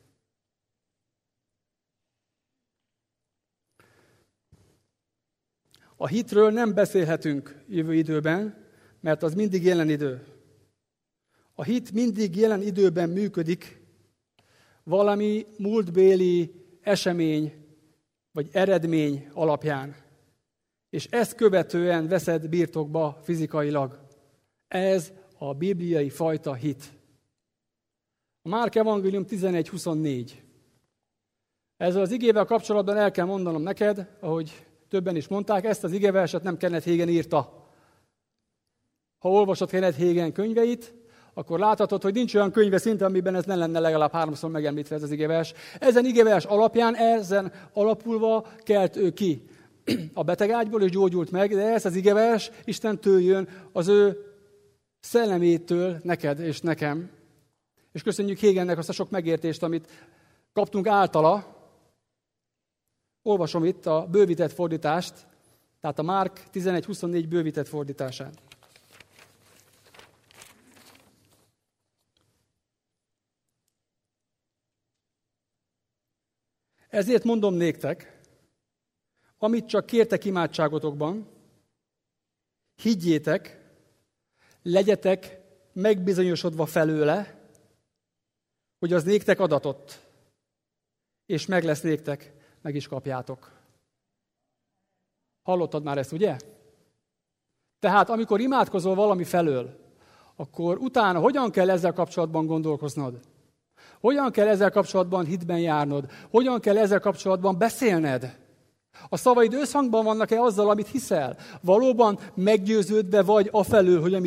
A hitről nem beszélhetünk jövő időben, mert az mindig jelen idő. A hit mindig jelen időben működik, valami múltbéli esemény vagy eredmény alapján. És ezt követően veszed birtokba fizikailag. Ez a bibliai fajta hit. A Márk evangélium 11:24. Ezzel az igével kapcsolatban el kell mondanom neked, ahogy többen is mondták, ezt az igeverset nem Kenneth Hagin írta. Ha olvasod Kenneth Hagin könyveit, akkor láthatod, hogy nincs olyan könyve szinte, amiben ez ne lenne legalább 3-szor megemlítve ez az igevers. Ezen igevers alapján, ezen alapulva kelt ő ki a betegágyból, és gyógyult meg, de ez az igevers Istentől jön, az ő szellemétől neked és nekem. És köszönjük Hagennek azt a sok megértést, amit kaptunk általa. Olvasom itt a bővített fordítást, tehát a Márk 11:24 bővített fordítását. Ezért mondom néktek, amit csak kértek imádságotokban, higgyétek, legyetek megbizonyosodva felőle, hogy az néktek adatott, és meg lesz néktek, meg is kapjátok. Hallottad már ezt, ugye? Tehát, amikor imádkozol valami felől, akkor utána hogyan kell ezzel kapcsolatban gondolkoznod? Hogyan kell ezzel kapcsolatban hitben járnod? Hogyan kell ezzel kapcsolatban beszélned? A szavaid összhangban vannak-e azzal, amit hiszel? Valóban meggyőződve vagy afelől, hogy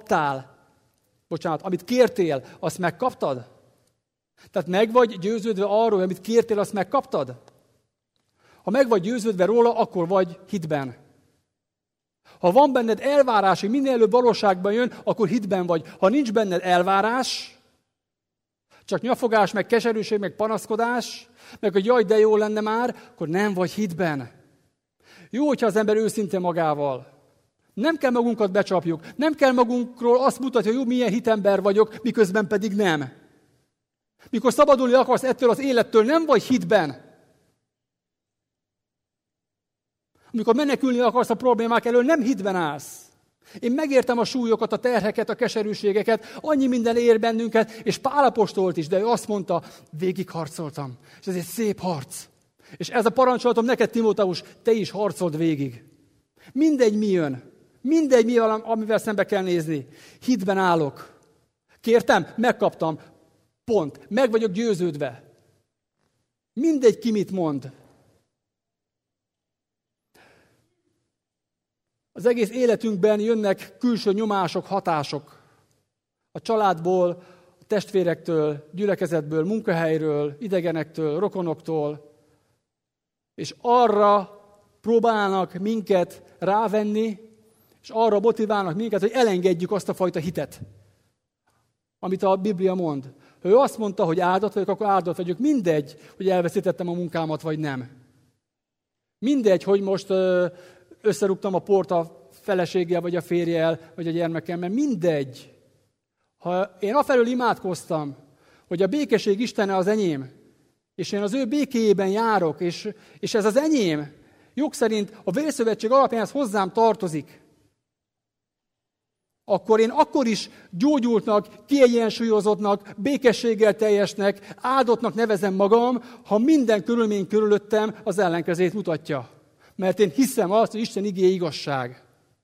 amit kértél, azt megkaptad? Tehát meg vagy győződve arról, hogy amit kértél, azt megkaptad? Ha meg vagy győződve róla, akkor vagy hitben. Ha van benned elvárás, hogy minél előbb valóságban jön, akkor hitben vagy. Ha nincs benned elvárás, csak nyafogás, meg keserűség, meg panaszkodás, meg hogy jaj, de jó lenne már, akkor nem vagy hitben. Jó, hogyha az ember őszinte magával. Nem kell magunkat becsapjuk. Nem kell magunkról azt mutatni, hogy jó, milyen hitember vagyok, miközben pedig nem. Mikor szabadulni akarsz ettől az élettől, nem vagy hitben. Amikor menekülni akarsz a problémák elől, nem hitben állsz. Én megértem a súlyokat, a terheket, a keserűségeket, annyi minden ér bennünket, és Pál apostol is, de ő azt mondta, végigharcoltam. És ez egy szép harc. És ez a parancsolatom neked, Timóteus, te is harcold végig. Mindegy mi jön. Mindegy mi van, amivel szembe kell nézni. Hitben állok. Kértem, megkaptam. Pont. Meg vagyok győződve. Mindegy ki mit mond. Az egész életünkben jönnek külső nyomások, hatások. A családból, a testvérektől, gyülekezetből, munkahelyről, idegenektől, rokonoktól. És arra próbálnak minket rávenni, és arra motiválnak minket, hogy elengedjük azt a fajta hitet, amit a Biblia mond. Ha ő azt mondta, hogy áldott vagyok, akkor áldott vagyok. Mindegy, hogy elveszítettem a munkámat, vagy nem. Mindegy, hogy most összerúgtam a port a feleséggel, vagy a férjel, vagy a gyermekemmel. Mindegy. Ha én afelől imádkoztam, hogy a békesség Istene az enyém, és én az ő békéjében járok, és ez az enyém, jog szerint a vérszövetség alapján ez hozzám tartozik, akkor én akkor is gyógyultnak, kiegyensúlyozottnak, békességgel teljesnek, áldottnak nevezem magam, ha minden körülmény körülöttem az ellenkezét mutatja. Mert én hiszem azt, hogy Isten igéje igazság.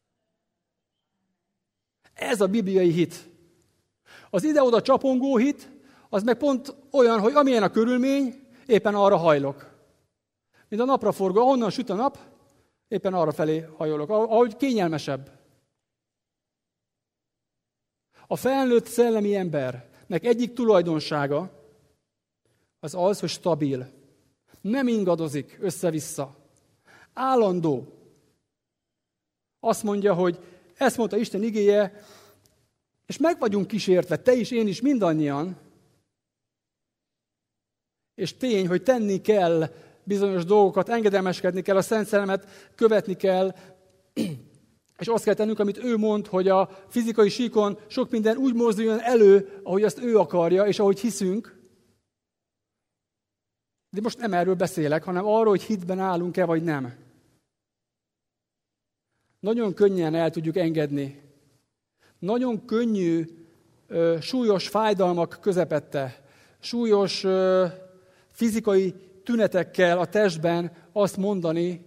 Ez a bibliai hit. Az ide-oda csapongó hit, az meg pont olyan, hogy amilyen a körülmény, éppen arra hajlok. Mint a napraforgó, ahonnan süt a nap, éppen arra felé hajolok, ahogy kényelmesebb. A felnőtt szellemi embernek egyik tulajdonsága az az, hogy stabil. Nem ingadozik össze-vissza. Állandó. Azt mondja, hogy ezt mondta Isten igéje, és meg vagyunk kísértve, te is, én is, mindannyian. És tény, hogy tenni kell bizonyos dolgokat, engedelmeskedni kell, a Szent Szellemet követni kell, és azt kell tennünk, amit ő mond, hogy a fizikai síkon sok minden úgy mozduljon elő, ahogy azt ő akarja, és ahogy hiszünk. De most nem erről beszélek, hanem arról, hogy hitben állunk-e, vagy nem. Nagyon könnyen el tudjuk engedni. Nagyon könnyű, súlyos fájdalmak közepette, súlyos fizikai tünetekkel a testben azt mondani,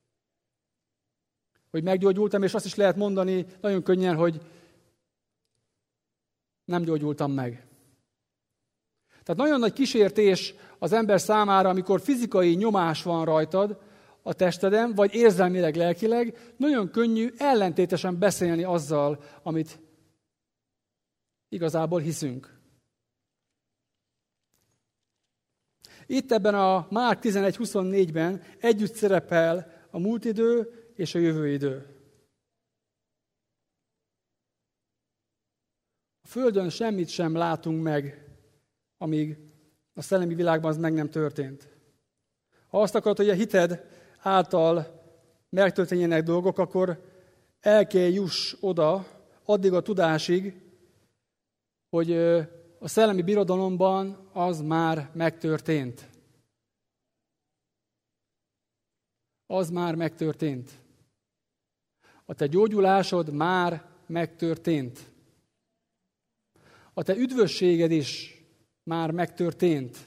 hogy meggyógyultam, és azt is lehet mondani nagyon könnyen, hogy nem gyógyultam meg. Tehát nagyon nagy kísértés az ember számára, amikor fizikai nyomás van rajtad a testeden, vagy érzelmileg, lelkileg, nagyon könnyű ellentétesen beszélni azzal, amit igazából hiszünk. Itt ebben a Márk 11.24-ben együtt szerepel a múlt idő és a jövő idő. A Földön semmit sem látunk meg, amíg a szellemi világban az meg nem történt. Ha azt akarod, hogy a hited által megtörténjenek dolgok, akkor el kell juss oda, addig a tudásig, hogy a szellemi birodalomban az már megtörtént. Az már megtörtént. A te gyógyulásod már megtörtént. A te üdvösséged is már megtörtént.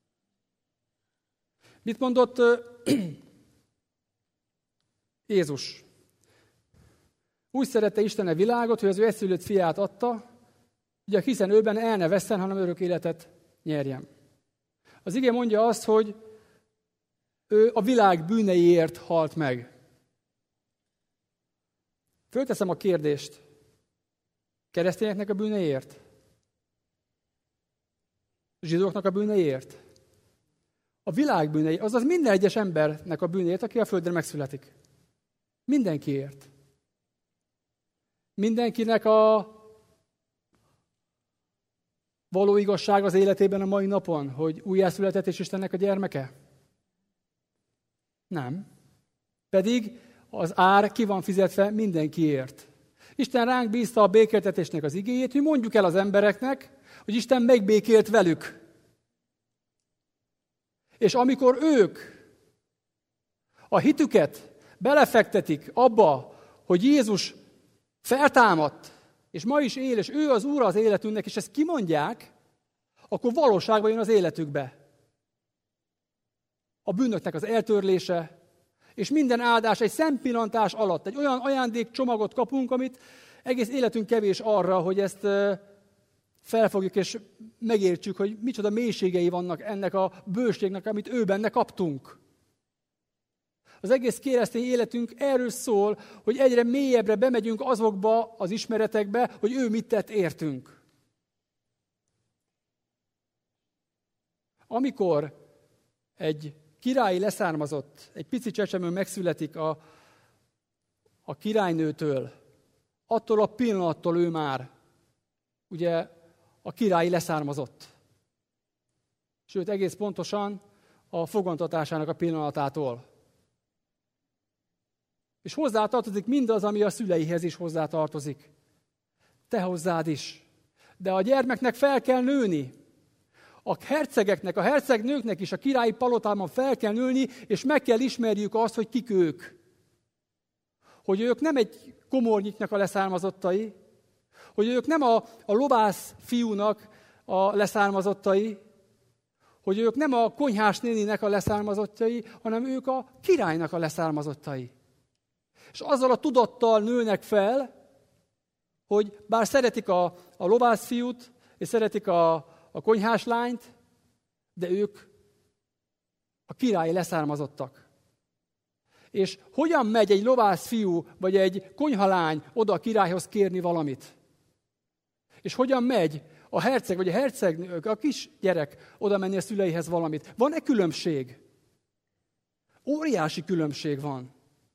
Mit mondott Jézus? Úgy szerette Isten a világot, hogy az ő egyszülött fiát adta, ugye hiszen őben el ne vesszen, hanem örök életet nyerjem. Az ige mondja azt, hogy ő a világ bűneiért halt meg. Fölteszem a kérdést. Keresztényeknek a bűneiért? Zsidóknak a bűneiért? A világ bűnei, azaz minden egyes embernek a bűneiért, aki a földre megszületik. Mindenkiért. Mindenkinek a való igazság az életében a mai napon, hogy újjászületett és Istennek a gyermeke? Nem. Pedig az ár ki van fizetve mindenkiért. Isten ránk bízta a békéltetésnek az igéjét, hogy mondjuk el az embereknek, hogy Isten megbékélt velük. És amikor ők a hitüket belefektetik abba, hogy Jézus feltámadt, és ma is él, és ő az Úr az életünknek, és ezt kimondják, akkor valóságban jön az életükbe. A bűnöknek az eltörlése, és minden áldás egy szempillantás alatt. Egy olyan ajándékcsomagot kapunk, amit egész életünk kevés arra, hogy ezt felfogjuk és megértsük, hogy micsoda mélységei vannak ennek a bőségnek, amit ő benne kaptunk. Az egész keresztény életünk erről szól, hogy egyre mélyebbre bemegyünk azokba az ismeretekbe, hogy ő mit tett értünk. Amikor egy királyi leszármazott, egy pici csecsemő megszületik a királynőtől, attól a pillanattól ő már ugye a királyi leszármazott. Sőt, egész pontosan a fogantatásának a pillanatától. És hozzátartozik mindaz, ami a szüleihez is hozzátartozik. Te hozzád is. De a gyermeknek fel kell nőni. A hercegeknek, a hercegnőknek is a királyi palotában fel kell nőni, és meg kell ismerjük azt, hogy kik ők. Hogy ők nem egy komornyiknak a leszármazottai, hogy ők nem a lovász fiúnak a leszármazottai, hogy ők nem a konyhás néninek a leszármazottai, hanem ők a királynak a leszármazottai. És azzal a tudattal nőnek fel, hogy bár szeretik a lovász fiút, és szeretik a konyhás lányt, de ők a királyi leszármazottak. És hogyan megy egy lovász fiú, vagy egy konyhalány oda a királyhoz kérni valamit? És hogyan megy a herceg, vagy a hercegnő, a kisgyerek oda menni a szüleihez valamit? Van-e különbség? Óriási különbség van.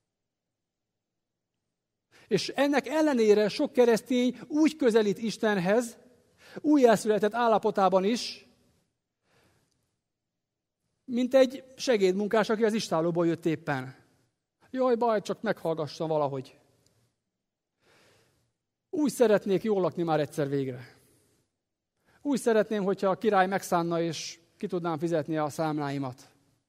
És ennek ellenére sok keresztény úgy közelít Istenhez, újjászületett állapotában is, mint egy segédmunkás, aki az istállóból jött éppen. Jaj, baj, csak meghallgassam valahogy. Úgy szeretnék jól lakni már egyszer végre. Úgy szeretném, hogyha a király megszánna, és ki tudnám fizetni a számláimat.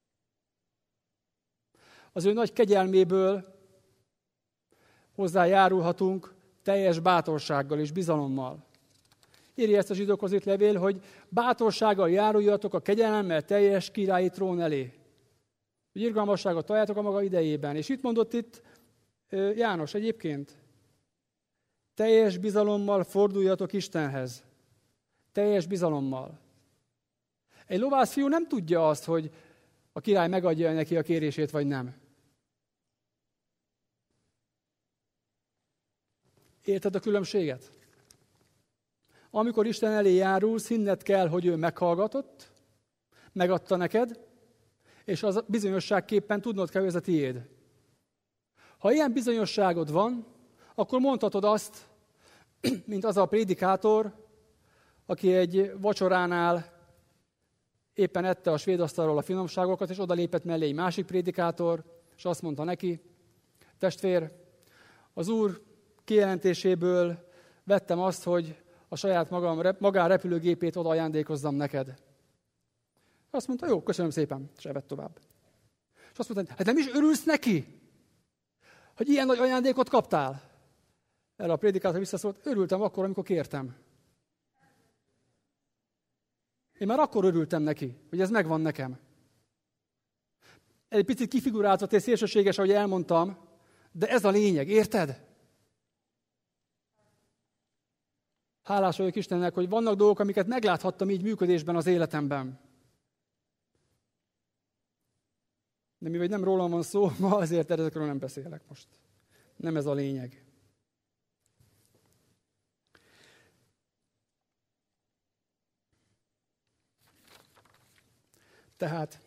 Az ő nagy kegyelméből hozzájárulhatunk teljes bátorsággal és bizalommal. Írja ezt a zsidókhoz írt levél, hogy bátorsággal járuljatok a kegyelemmel teljes királyi trón elé. Hogy irgalmasságot találjátok a maga idejében. És itt mondott itt János egyébként. Teljes bizalommal forduljatok Istenhez. Teljes bizalommal. Egy lovász fiú nem tudja azt, hogy a király megadja neki a kérését, vagy nem. Érted a különbséget? Amikor Isten elé járulsz, hinned kell, hogy ő meghallgatott, megadta neked, és az bizonyosságképpen tudnod kell, hogy ez a tiéd. Ha ilyen bizonyosságod van, akkor mondhatod azt, mint az a prédikátor, aki egy vacsoránál éppen ette a svéd asztalról a finomságokat, és odalépett mellé egy másik prédikátor, és azt mondta neki, testvér, az Úr kijelentéséből vettem azt, hogy a saját magánrepülőgépét oda ajándékozzam neked. Azt mondta, jó, köszönöm szépen, és elvett tovább. És azt mondta, hát nem is örülsz neki, hogy ilyen nagy ajándékot kaptál? Erre a prédikátor visszaszólt, örültem akkor, amikor kértem. Én már akkor örültem neki, hogy ez megvan nekem. Egy picit kifiguráltat és szélsőséges, ahogy elmondtam, de ez a lényeg, érted? Hálás vagyok Istennek, hogy vannak dolgok, amiket megláthattam így működésben az életemben. De mivel nem rólam van szó, ma azért ezekről nem beszélek most. Nem ez a lényeg. Tehát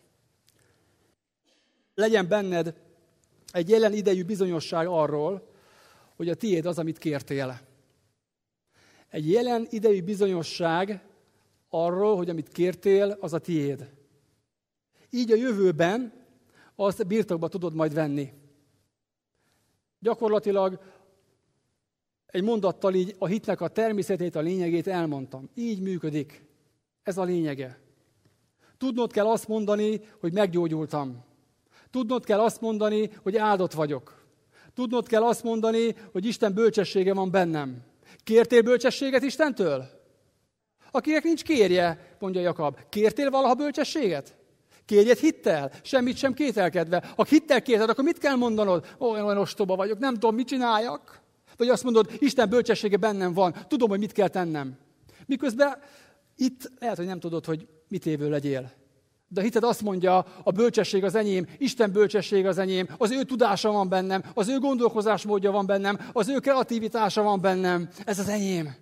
legyen benned egy jelen idejű bizonyosság arról, hogy a tiéd az, amit kértél. Egy jelen idejű bizonyosság arról, hogy amit kértél, az a tiéd. Így a jövőben azt birtokba tudod majd venni. Gyakorlatilag egy mondattal így a hitnek a természetét, a lényegét elmondtam. Így működik. Ez a lényege. Tudnod kell azt mondani, hogy meggyógyultam. Tudnod kell azt mondani, hogy áldott vagyok. Tudnod kell azt mondani, hogy Isten bölcsessége van bennem. Kértél bölcsességet Istentől? Akinek nincs, kérje, mondja Jakab. Kértél valaha bölcsességet? Kérjed hittel, semmit sem kételkedve. Ha hittel kérted, akkor mit kell mondanod? Olyan ostoba vagyok, nem tudom, mit csináljak. Vagy azt mondod, Isten bölcsessége bennem van, tudom, hogy mit kell tennem. Miközben itt lehet, hogy nem tudod, hogy mit évő legyél. De a hited azt mondja, a bölcsesség az enyém, Isten bölcsesség az enyém, az ő tudása van bennem, az ő gondolkozásmódja van bennem, az ő kreativitása van bennem, ez az enyém.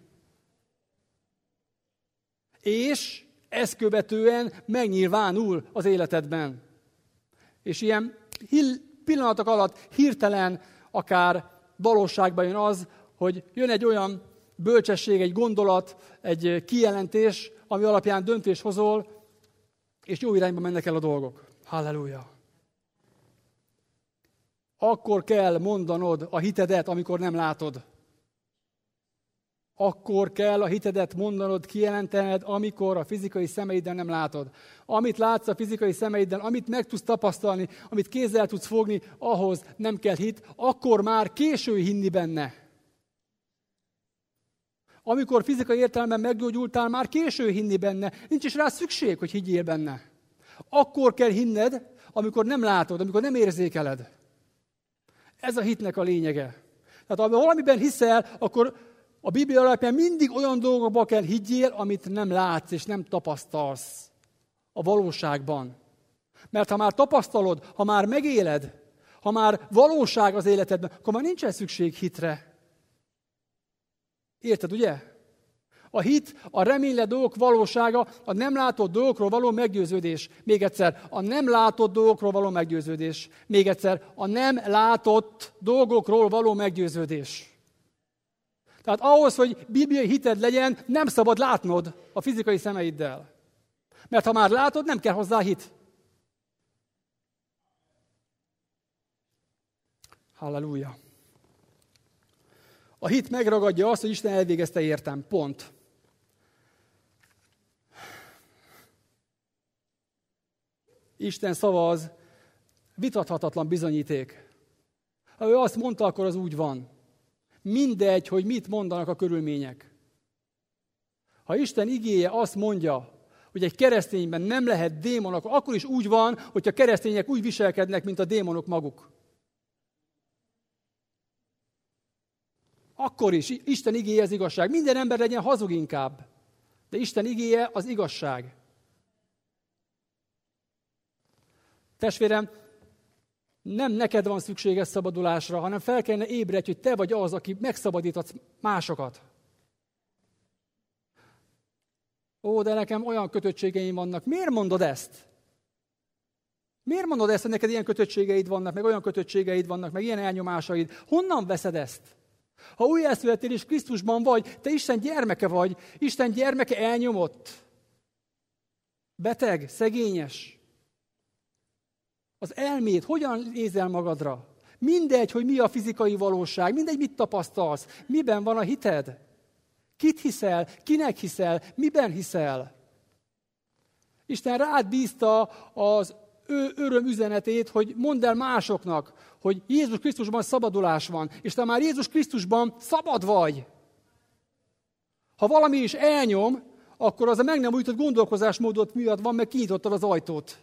És ezt követően megnyilvánul az életedben. És ilyen pillanatok alatt hirtelen akár valóságban jön az, hogy jön egy olyan bölcsesség, egy gondolat, egy kijelentés, ami alapján döntést hozol, és jó irányba mennek el a dolgok. Halleluja! Akkor kell mondanod a hitedet, amikor nem látod. Akkor kell a hitedet mondanod, kijelentened, amikor a fizikai szemeiddel nem látod. Amit látsz a fizikai szemeiddel, amit meg tudsz tapasztalni, amit kézzel tudsz fogni, ahhoz nem kell hit, akkor már késő hinni benne. Amikor fizikai értelemben meggyógyultál, már késő hinni benne. Nincs is rá szükség, hogy higgyél benne. Akkor kell hinned, amikor nem látod, amikor nem érzékeled. Ez a hitnek a lényege. Tehát ha valamiben hiszel, akkor a Biblia alapján mindig olyan dolgokba kell higgyél, amit nem látsz és nem tapasztalsz a valóságban. Mert ha már tapasztalod, ha már megéled, ha már valóság az életedben, akkor már nincsen szükség hitre. Érted, ugye? A hit, a reménylett dolgok valósága, a nem látott dolgokról való meggyőződés. Még egyszer, a nem látott dolgokról való meggyőződés. Még egyszer, a nem látott dolgokról való meggyőződés. Tehát ahhoz, hogy bibliai hited legyen, nem szabad látnod a fizikai szemeiddel. Mert ha már látod, nem kell hozzá hit. Halleluja! A hit megragadja azt, hogy Isten elvégezte értem. Pont. Isten szava az vitathatatlan bizonyíték. Ha ő azt mondta, akkor az úgy van. Mindegy, hogy mit mondanak a körülmények. Ha Isten igéje azt mondja, hogy egy keresztényben nem lehet démonok, akkor is úgy van, hogyha keresztények úgy viselkednek, mint a démonok maguk. Akkor is Isten igéje az igazság. Minden ember legyen hazug inkább. De Isten igéje az igazság. Testvérem, nem neked van szükséges szabadulásra, hanem fel kellene ébredj, hogy te vagy az, aki megszabadíthatsz másokat. Ó, de nekem olyan kötöttségeim vannak. Miért mondod ezt? Miért mondod ezt, hogy neked ilyen kötöttségeid vannak, meg olyan kötöttségeid vannak, meg ilyen elnyomásaid? Honnan veszed ezt? Ha újjászülettél és Krisztusban vagy, te Isten gyermeke vagy. Isten gyermeke elnyomott. Beteg, szegényes. Az elméd, hogyan nézel magadra? Mindegy, hogy mi a fizikai valóság, mindegy, mit tapasztalsz, miben van a hited. Kit hiszel, kinek hiszel, miben hiszel. Isten rád bízta az ő öröm üzenetét, hogy mondd el másoknak, hogy Jézus Krisztusban szabadulás van, és te már Jézus Krisztusban szabad vagy. Ha valami is elnyom, akkor az a meg nem újított gondolkozásmódot miatt van, meg kinyitottad az ajtót.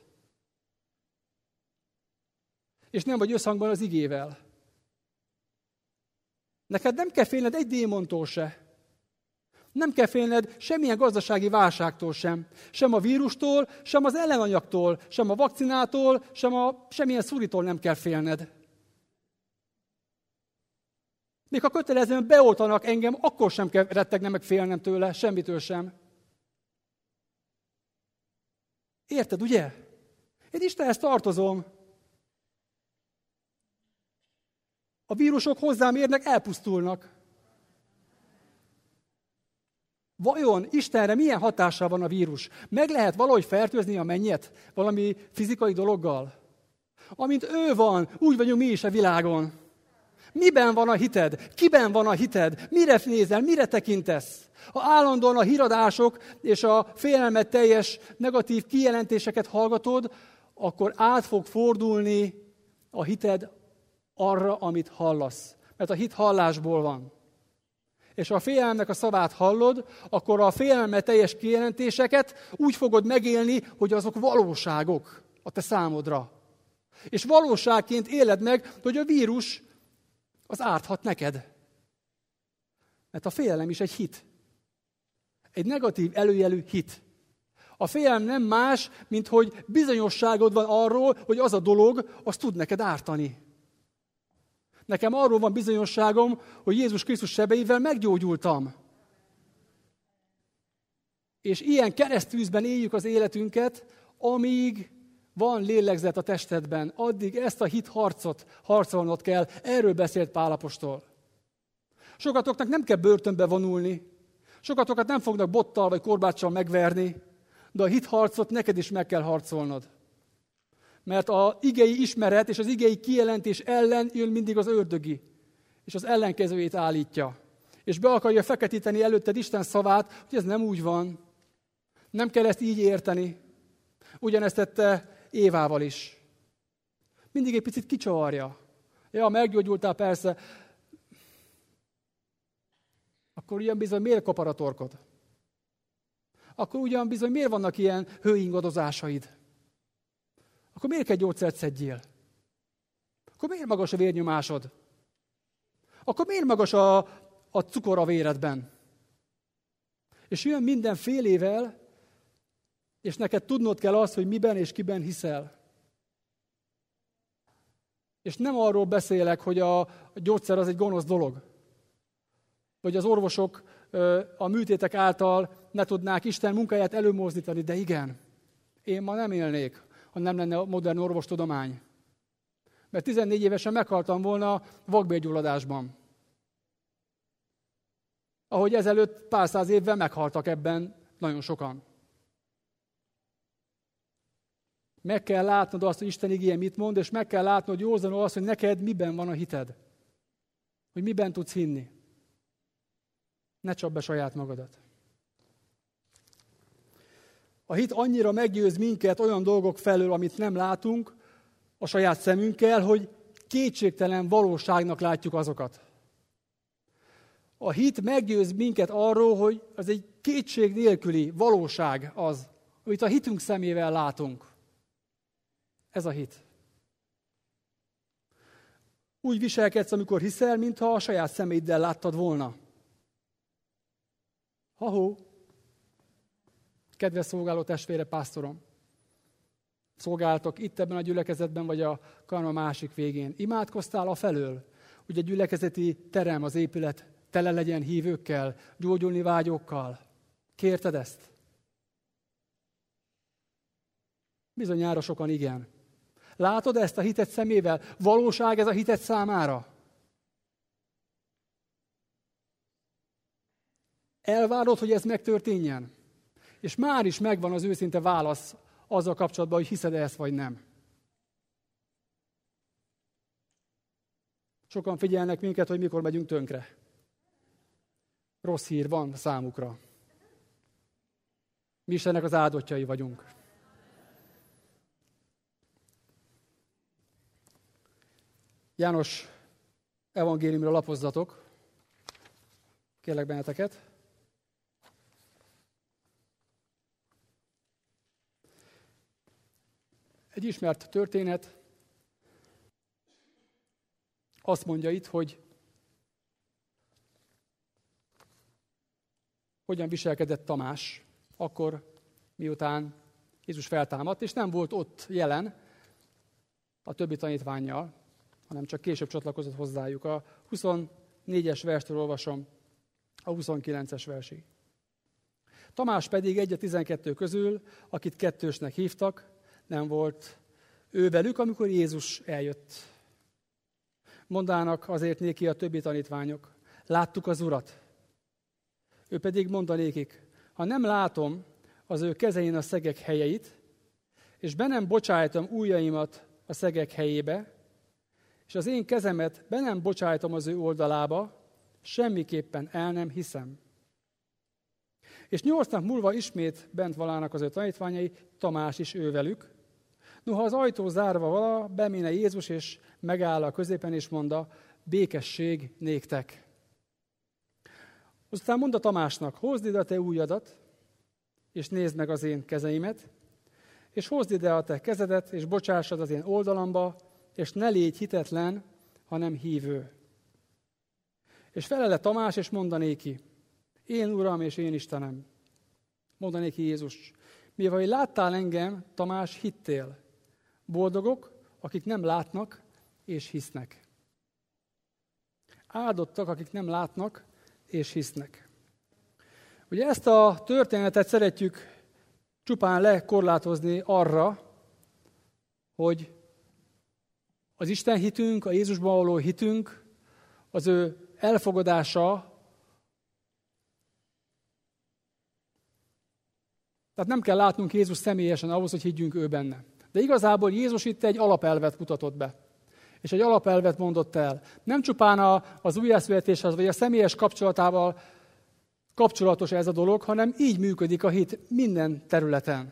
És nem vagy összhangban az igével. Neked nem kell félned egy démontól se. Nem kell félned semmilyen gazdasági válságtól sem. Sem a vírustól, sem az ellenanyagtól, sem a vakcinától, semmilyen szuritól nem kell félned. Még ha kötelezően beoltanak engem, akkor sem kell rettegnem meg félnem tőle, semmitől sem. Érted, ugye? Én Istenhez tartozom. A vírusok hozzám érnek, elpusztulnak. Vajon Istenre milyen hatással van a vírus? Meg lehet valahogy fertőzni a mennyet valami fizikai dologgal? Amint ő van, úgy vagyunk mi is a világon. Miben van a hited? Kiben van a hited? Mire nézel? Mire tekintesz? Ha állandóan a híradások és a félelmet teljes negatív kijelentéseket hallgatod, akkor át fog fordulni a hited arra, amit hallasz. Mert a hit hallásból van. És ha a félelemnek a szavát hallod, akkor a félelmet teljes kijelentéseket úgy fogod megélni, hogy azok valóságok a te számodra. És valóságként éled meg, hogy a vírus az árthat neked. Mert a félelem is egy hit. Egy negatív előjelű hit. A félelem nem más, mint hogy bizonyosságod van arról, hogy az a dolog, az tud neked ártani. Nekem arról van bizonyosságom, hogy Jézus Krisztus sebeivel meggyógyultam. És ilyen keresztűzben éljük az életünket, amíg van lélegzet a testedben. Addig ezt a hitharcot harcolnod kell. Erről beszélt Pál apostol. Sokatoknak nem kell börtönbe vonulni. Sokatokat nem fognak bottal vagy korbáccsal megverni. De a hitharcot neked is meg kell harcolnod. Mert az igei ismeret és az igei kijelentés ellen jön mindig az ördögi, és az ellenkezőjét állítja. És be akarja feketíteni előtted Isten szavát, hogy ez nem úgy van. Nem kell ezt így érteni. Ugyanezt tette Évával is. Mindig egy picit kicsavarja. Ja, meggyógyultál persze. Akkor ugyan bizony miért kapar a torkod? Akkor ugyan bizony miért vannak ilyen hőingadozásaid? Akkor miért kell gyógyszert szedjél? Akkor miért magas a vérnyomásod? Akkor miért magas a cukor a véredben? És jön mindenfélével, és neked tudnod kell azt, hogy miben és kiben hiszel. És nem arról beszélek, hogy a gyógyszer az egy gonosz dolog. Vagy az orvosok a műtétek által ne tudnák Isten munkáját előmozdítani, de igen, én ma nem élnék, ha nem lenne a modern orvostudomány. Mert 14 évesen meghaltam volna vakbélgyulladásban. Ahogy ezelőtt pár száz évvel meghaltak ebben nagyon sokan. Meg kell látnod azt, hogy Isten igéje mit mond, és meg kell látnod józanul azt, hogy neked miben van a hited. Hogy miben tudsz hinni. Ne csapd be saját magadat. A hit annyira meggyőz minket olyan dolgok felől, amit nem látunk a saját szemünkkel, hogy kétségtelen valóságnak látjuk azokat. A hit meggyőz minket arról, hogy az egy kétség nélküli valóság az, amit a hitünk szemével látunk. Ez a hit. Úgy viselkedsz, amikor hiszel, mintha a saját szeméddel láttad volna. Ha-hó! Kedves szolgáló testvére, pásztorom! Szolgáltok itt ebben a gyülekezetben, vagy a karma másik végén. Imádkoztál afelől, hogy a gyülekezeti terem, az épület tele legyen hívőkkel, gyógyulni vágyókkal. Kérted ezt? Bizonyára sokan igen. Látod ezt a hited szemével? Valóság ez a hited számára? Elvárod, hogy ez megtörténjen? És már is megvan az őszinte válasz azzal kapcsolatban, hogy hiszed ezt vagy nem. Sokan figyelnek minket, hogy mikor megyünk tönkre. Rossz hír van számukra. Mi is ennek az áldottjai vagyunk. János evangéliumra lapozzatok. Kérlek benneteket. Egy ismert történet azt mondja itt, hogy hogyan viselkedett Tamás akkor, miután Jézus feltámadt, és nem volt ott jelen a többi tanítvánnyal, hanem csak később csatlakozott hozzájuk. A 24-es verstől olvasom a 29-es versig. Tamás pedig egy a 12 közül, akit kettősnek hívtak, nem volt ő velük, amikor Jézus eljött. Mondának azért néki a többi tanítványok, láttuk az Urat. Ő pedig mondanékik, ha nem látom az ő kezein a szegek helyeit, és be nem bocsájtom ujjaimat a szegek helyébe, és az én kezemet be nem bocsájtom az ő oldalába, semmiképpen el nem hiszem. És 8 nap múlva ismét bent valának az ő tanítványai, Tamás is ő velük. Noha az ajtó zárva vala, beméne Jézus, és megáll a középen, és mondta, békesség néktek. Aztán mondta Tamásnak, hozd ide a te ujjadat, és nézd meg az én kezeimet, és hozd ide a te kezedet, és bocsássad az én oldalamba, és ne légy hitetlen, hanem hívő. És felele Tamás, és mondanéki, én Uram és én Istenem. Mondanéki Jézus, mivel láttál engem, Tamás, hittél. Boldogok, akik nem látnak és hisznek. Áldottak, akik nem látnak és hisznek. Ugye ezt a történetet szeretjük csupán lekorlátozni arra, hogy az Isten hitünk, a Jézusban való hitünk, az ő elfogadása, tehát nem kell látnunk Jézus személyesen ahhoz, hogy higgyünk ő benne. De igazából Jézus itt egy alapelvet mutatott be. És egy alapelvet mondott el. Nem csupán az újjászületéshez, vagy a személyes kapcsolatával kapcsolatos ez a dolog, hanem így működik a hit minden területen.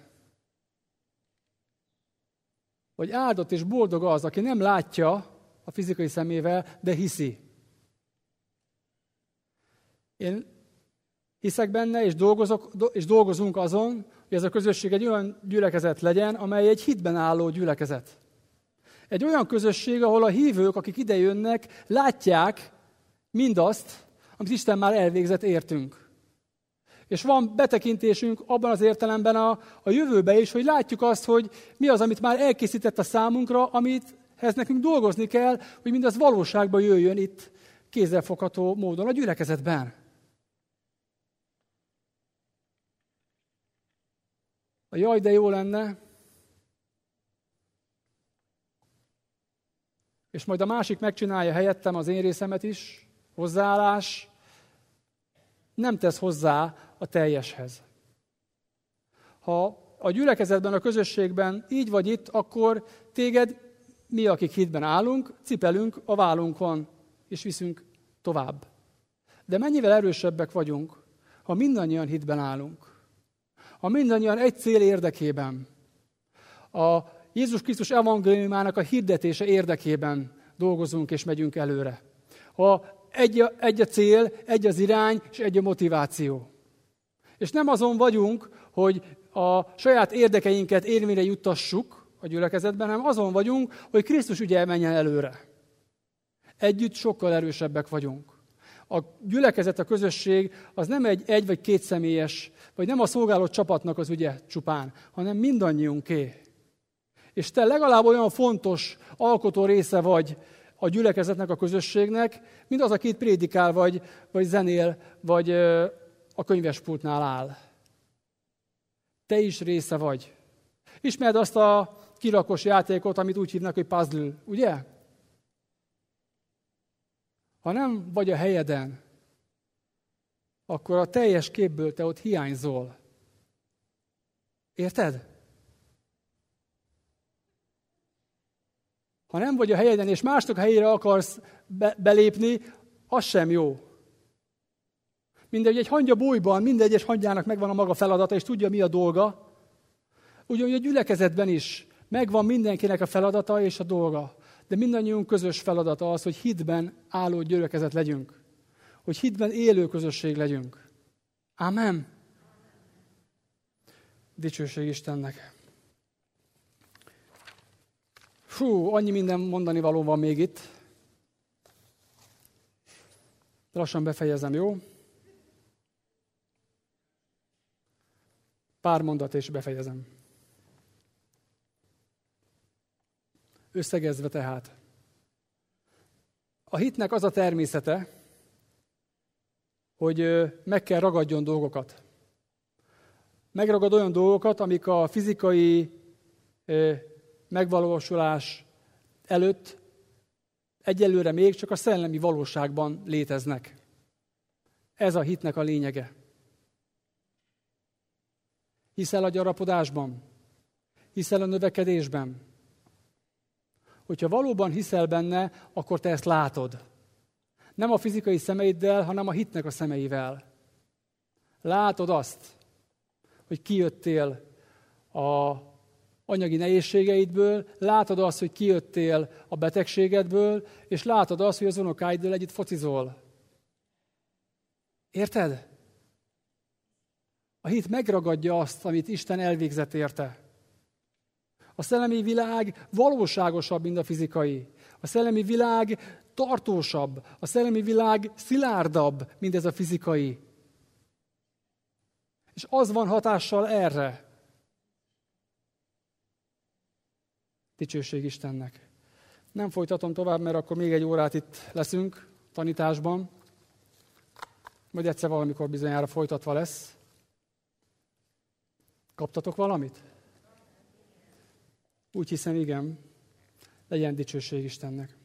Hogy áldott és boldog az, aki nem látja a fizikai szemével, de hiszi. Én hiszek benne, és dolgozunk azon, hogy ez a közösség egy olyan gyülekezet legyen, amely egy hitben álló gyülekezet. Egy olyan közösség, ahol a hívők, akik ide jönnek, látják mindazt, amit Isten már elvégzett értünk. És van betekintésünk abban az értelemben a jövőbe is, hogy látjuk azt, hogy mi az, amit már elkészített a számunkra, amithez nekünk dolgozni kell, hogy mindaz valóságba jöjjön itt kézzelfogható módon a gyülekezetben. Jaj, de jó lenne, és majd a másik megcsinálja helyettem az én részemet is, hozzáállás, nem tesz hozzá a teljeshez. Ha a gyülekezetben, a közösségben így vagy itt, akkor téged, mi, akik hitben állunk, cipelünk a vállunkon, és viszünk tovább. De mennyivel erősebbek vagyunk, ha mindannyian hitben állunk. Ha mindannyian egy cél érdekében, a Jézus Krisztus evangéliumának a hirdetése érdekében dolgozunk és megyünk előre. Ha egy a cél, egy az irány, és egy a motiváció. És nem azon vagyunk, hogy a saját érdekeinket érvényre juttassuk a gyülekezetben, hanem azon vagyunk, hogy Krisztus ügye menjen előre. Együtt sokkal erősebbek vagyunk. A gyülekezet, a közösség az nem egy vagy két személyes, vagy nem a szolgáló csapatnak az ügye csupán, hanem mindannyiunké. És te legalább olyan fontos alkotó része vagy a gyülekezetnek, a közösségnek, mint az, aki itt prédikál, vagy zenél, vagy a könyvespultnál áll. Te is része vagy. Ismered azt a kirakos játékot, amit úgy hívnak, hogy puzzle, ugye? Ha nem vagy a helyeden, akkor a teljes képből te ott hiányzol. Érted? Ha nem vagy a helyeden, és mások helyére akarsz belépni, az sem jó. Mindegy, egy hangya bújban, minden egyes hangyának megvan a maga feladata, és tudja, mi a dolga. Ugyanúgy a gyülekezetben is megvan mindenkinek a feladata és a dolga. De mindannyiunk közös feladata az, hogy hitben álló gyülekezet legyünk. Hogy hitben élő közösség legyünk. Amen. Dicsőség Istennek. Annyi minden mondani való van még itt. Lassan befejezem, jó? Pár mondat és befejezem. Összegezve tehát. A hitnek az a természete, hogy meg kell ragadjon dolgokat. Megragad olyan dolgokat, amik a fizikai megvalósulás előtt egyelőre még csak a szellemi valóságban léteznek. Ez a hitnek a lényege. Hiszel a gyarapodásban? Hiszel a növekedésben? Hogyha valóban hiszel benne, akkor te ezt látod. Nem a fizikai szemeiddel, hanem a hitnek a szemeivel. Látod azt, hogy kijöttél a anyagi nehézségeidből, látod azt, hogy kijöttél a betegségedből, és látod azt, hogy az unokáiddal együtt focizol. Érted? A hit megragadja azt, amit Isten elvégzett érte. A szellemi világ valóságosabb, mint a fizikai. A szellemi világ tartósabb. A szellemi világ szilárdabb, mint ez a fizikai. És az van hatással erre. Dicsőség Istennek. Nem folytatom tovább, mert akkor még egy órát itt leszünk tanításban. Vagy egyszer valamikor bizonyára folytatva lesz. Kaptatok valamit? Úgy hiszem, igen. Legyen dicsőség Istennek.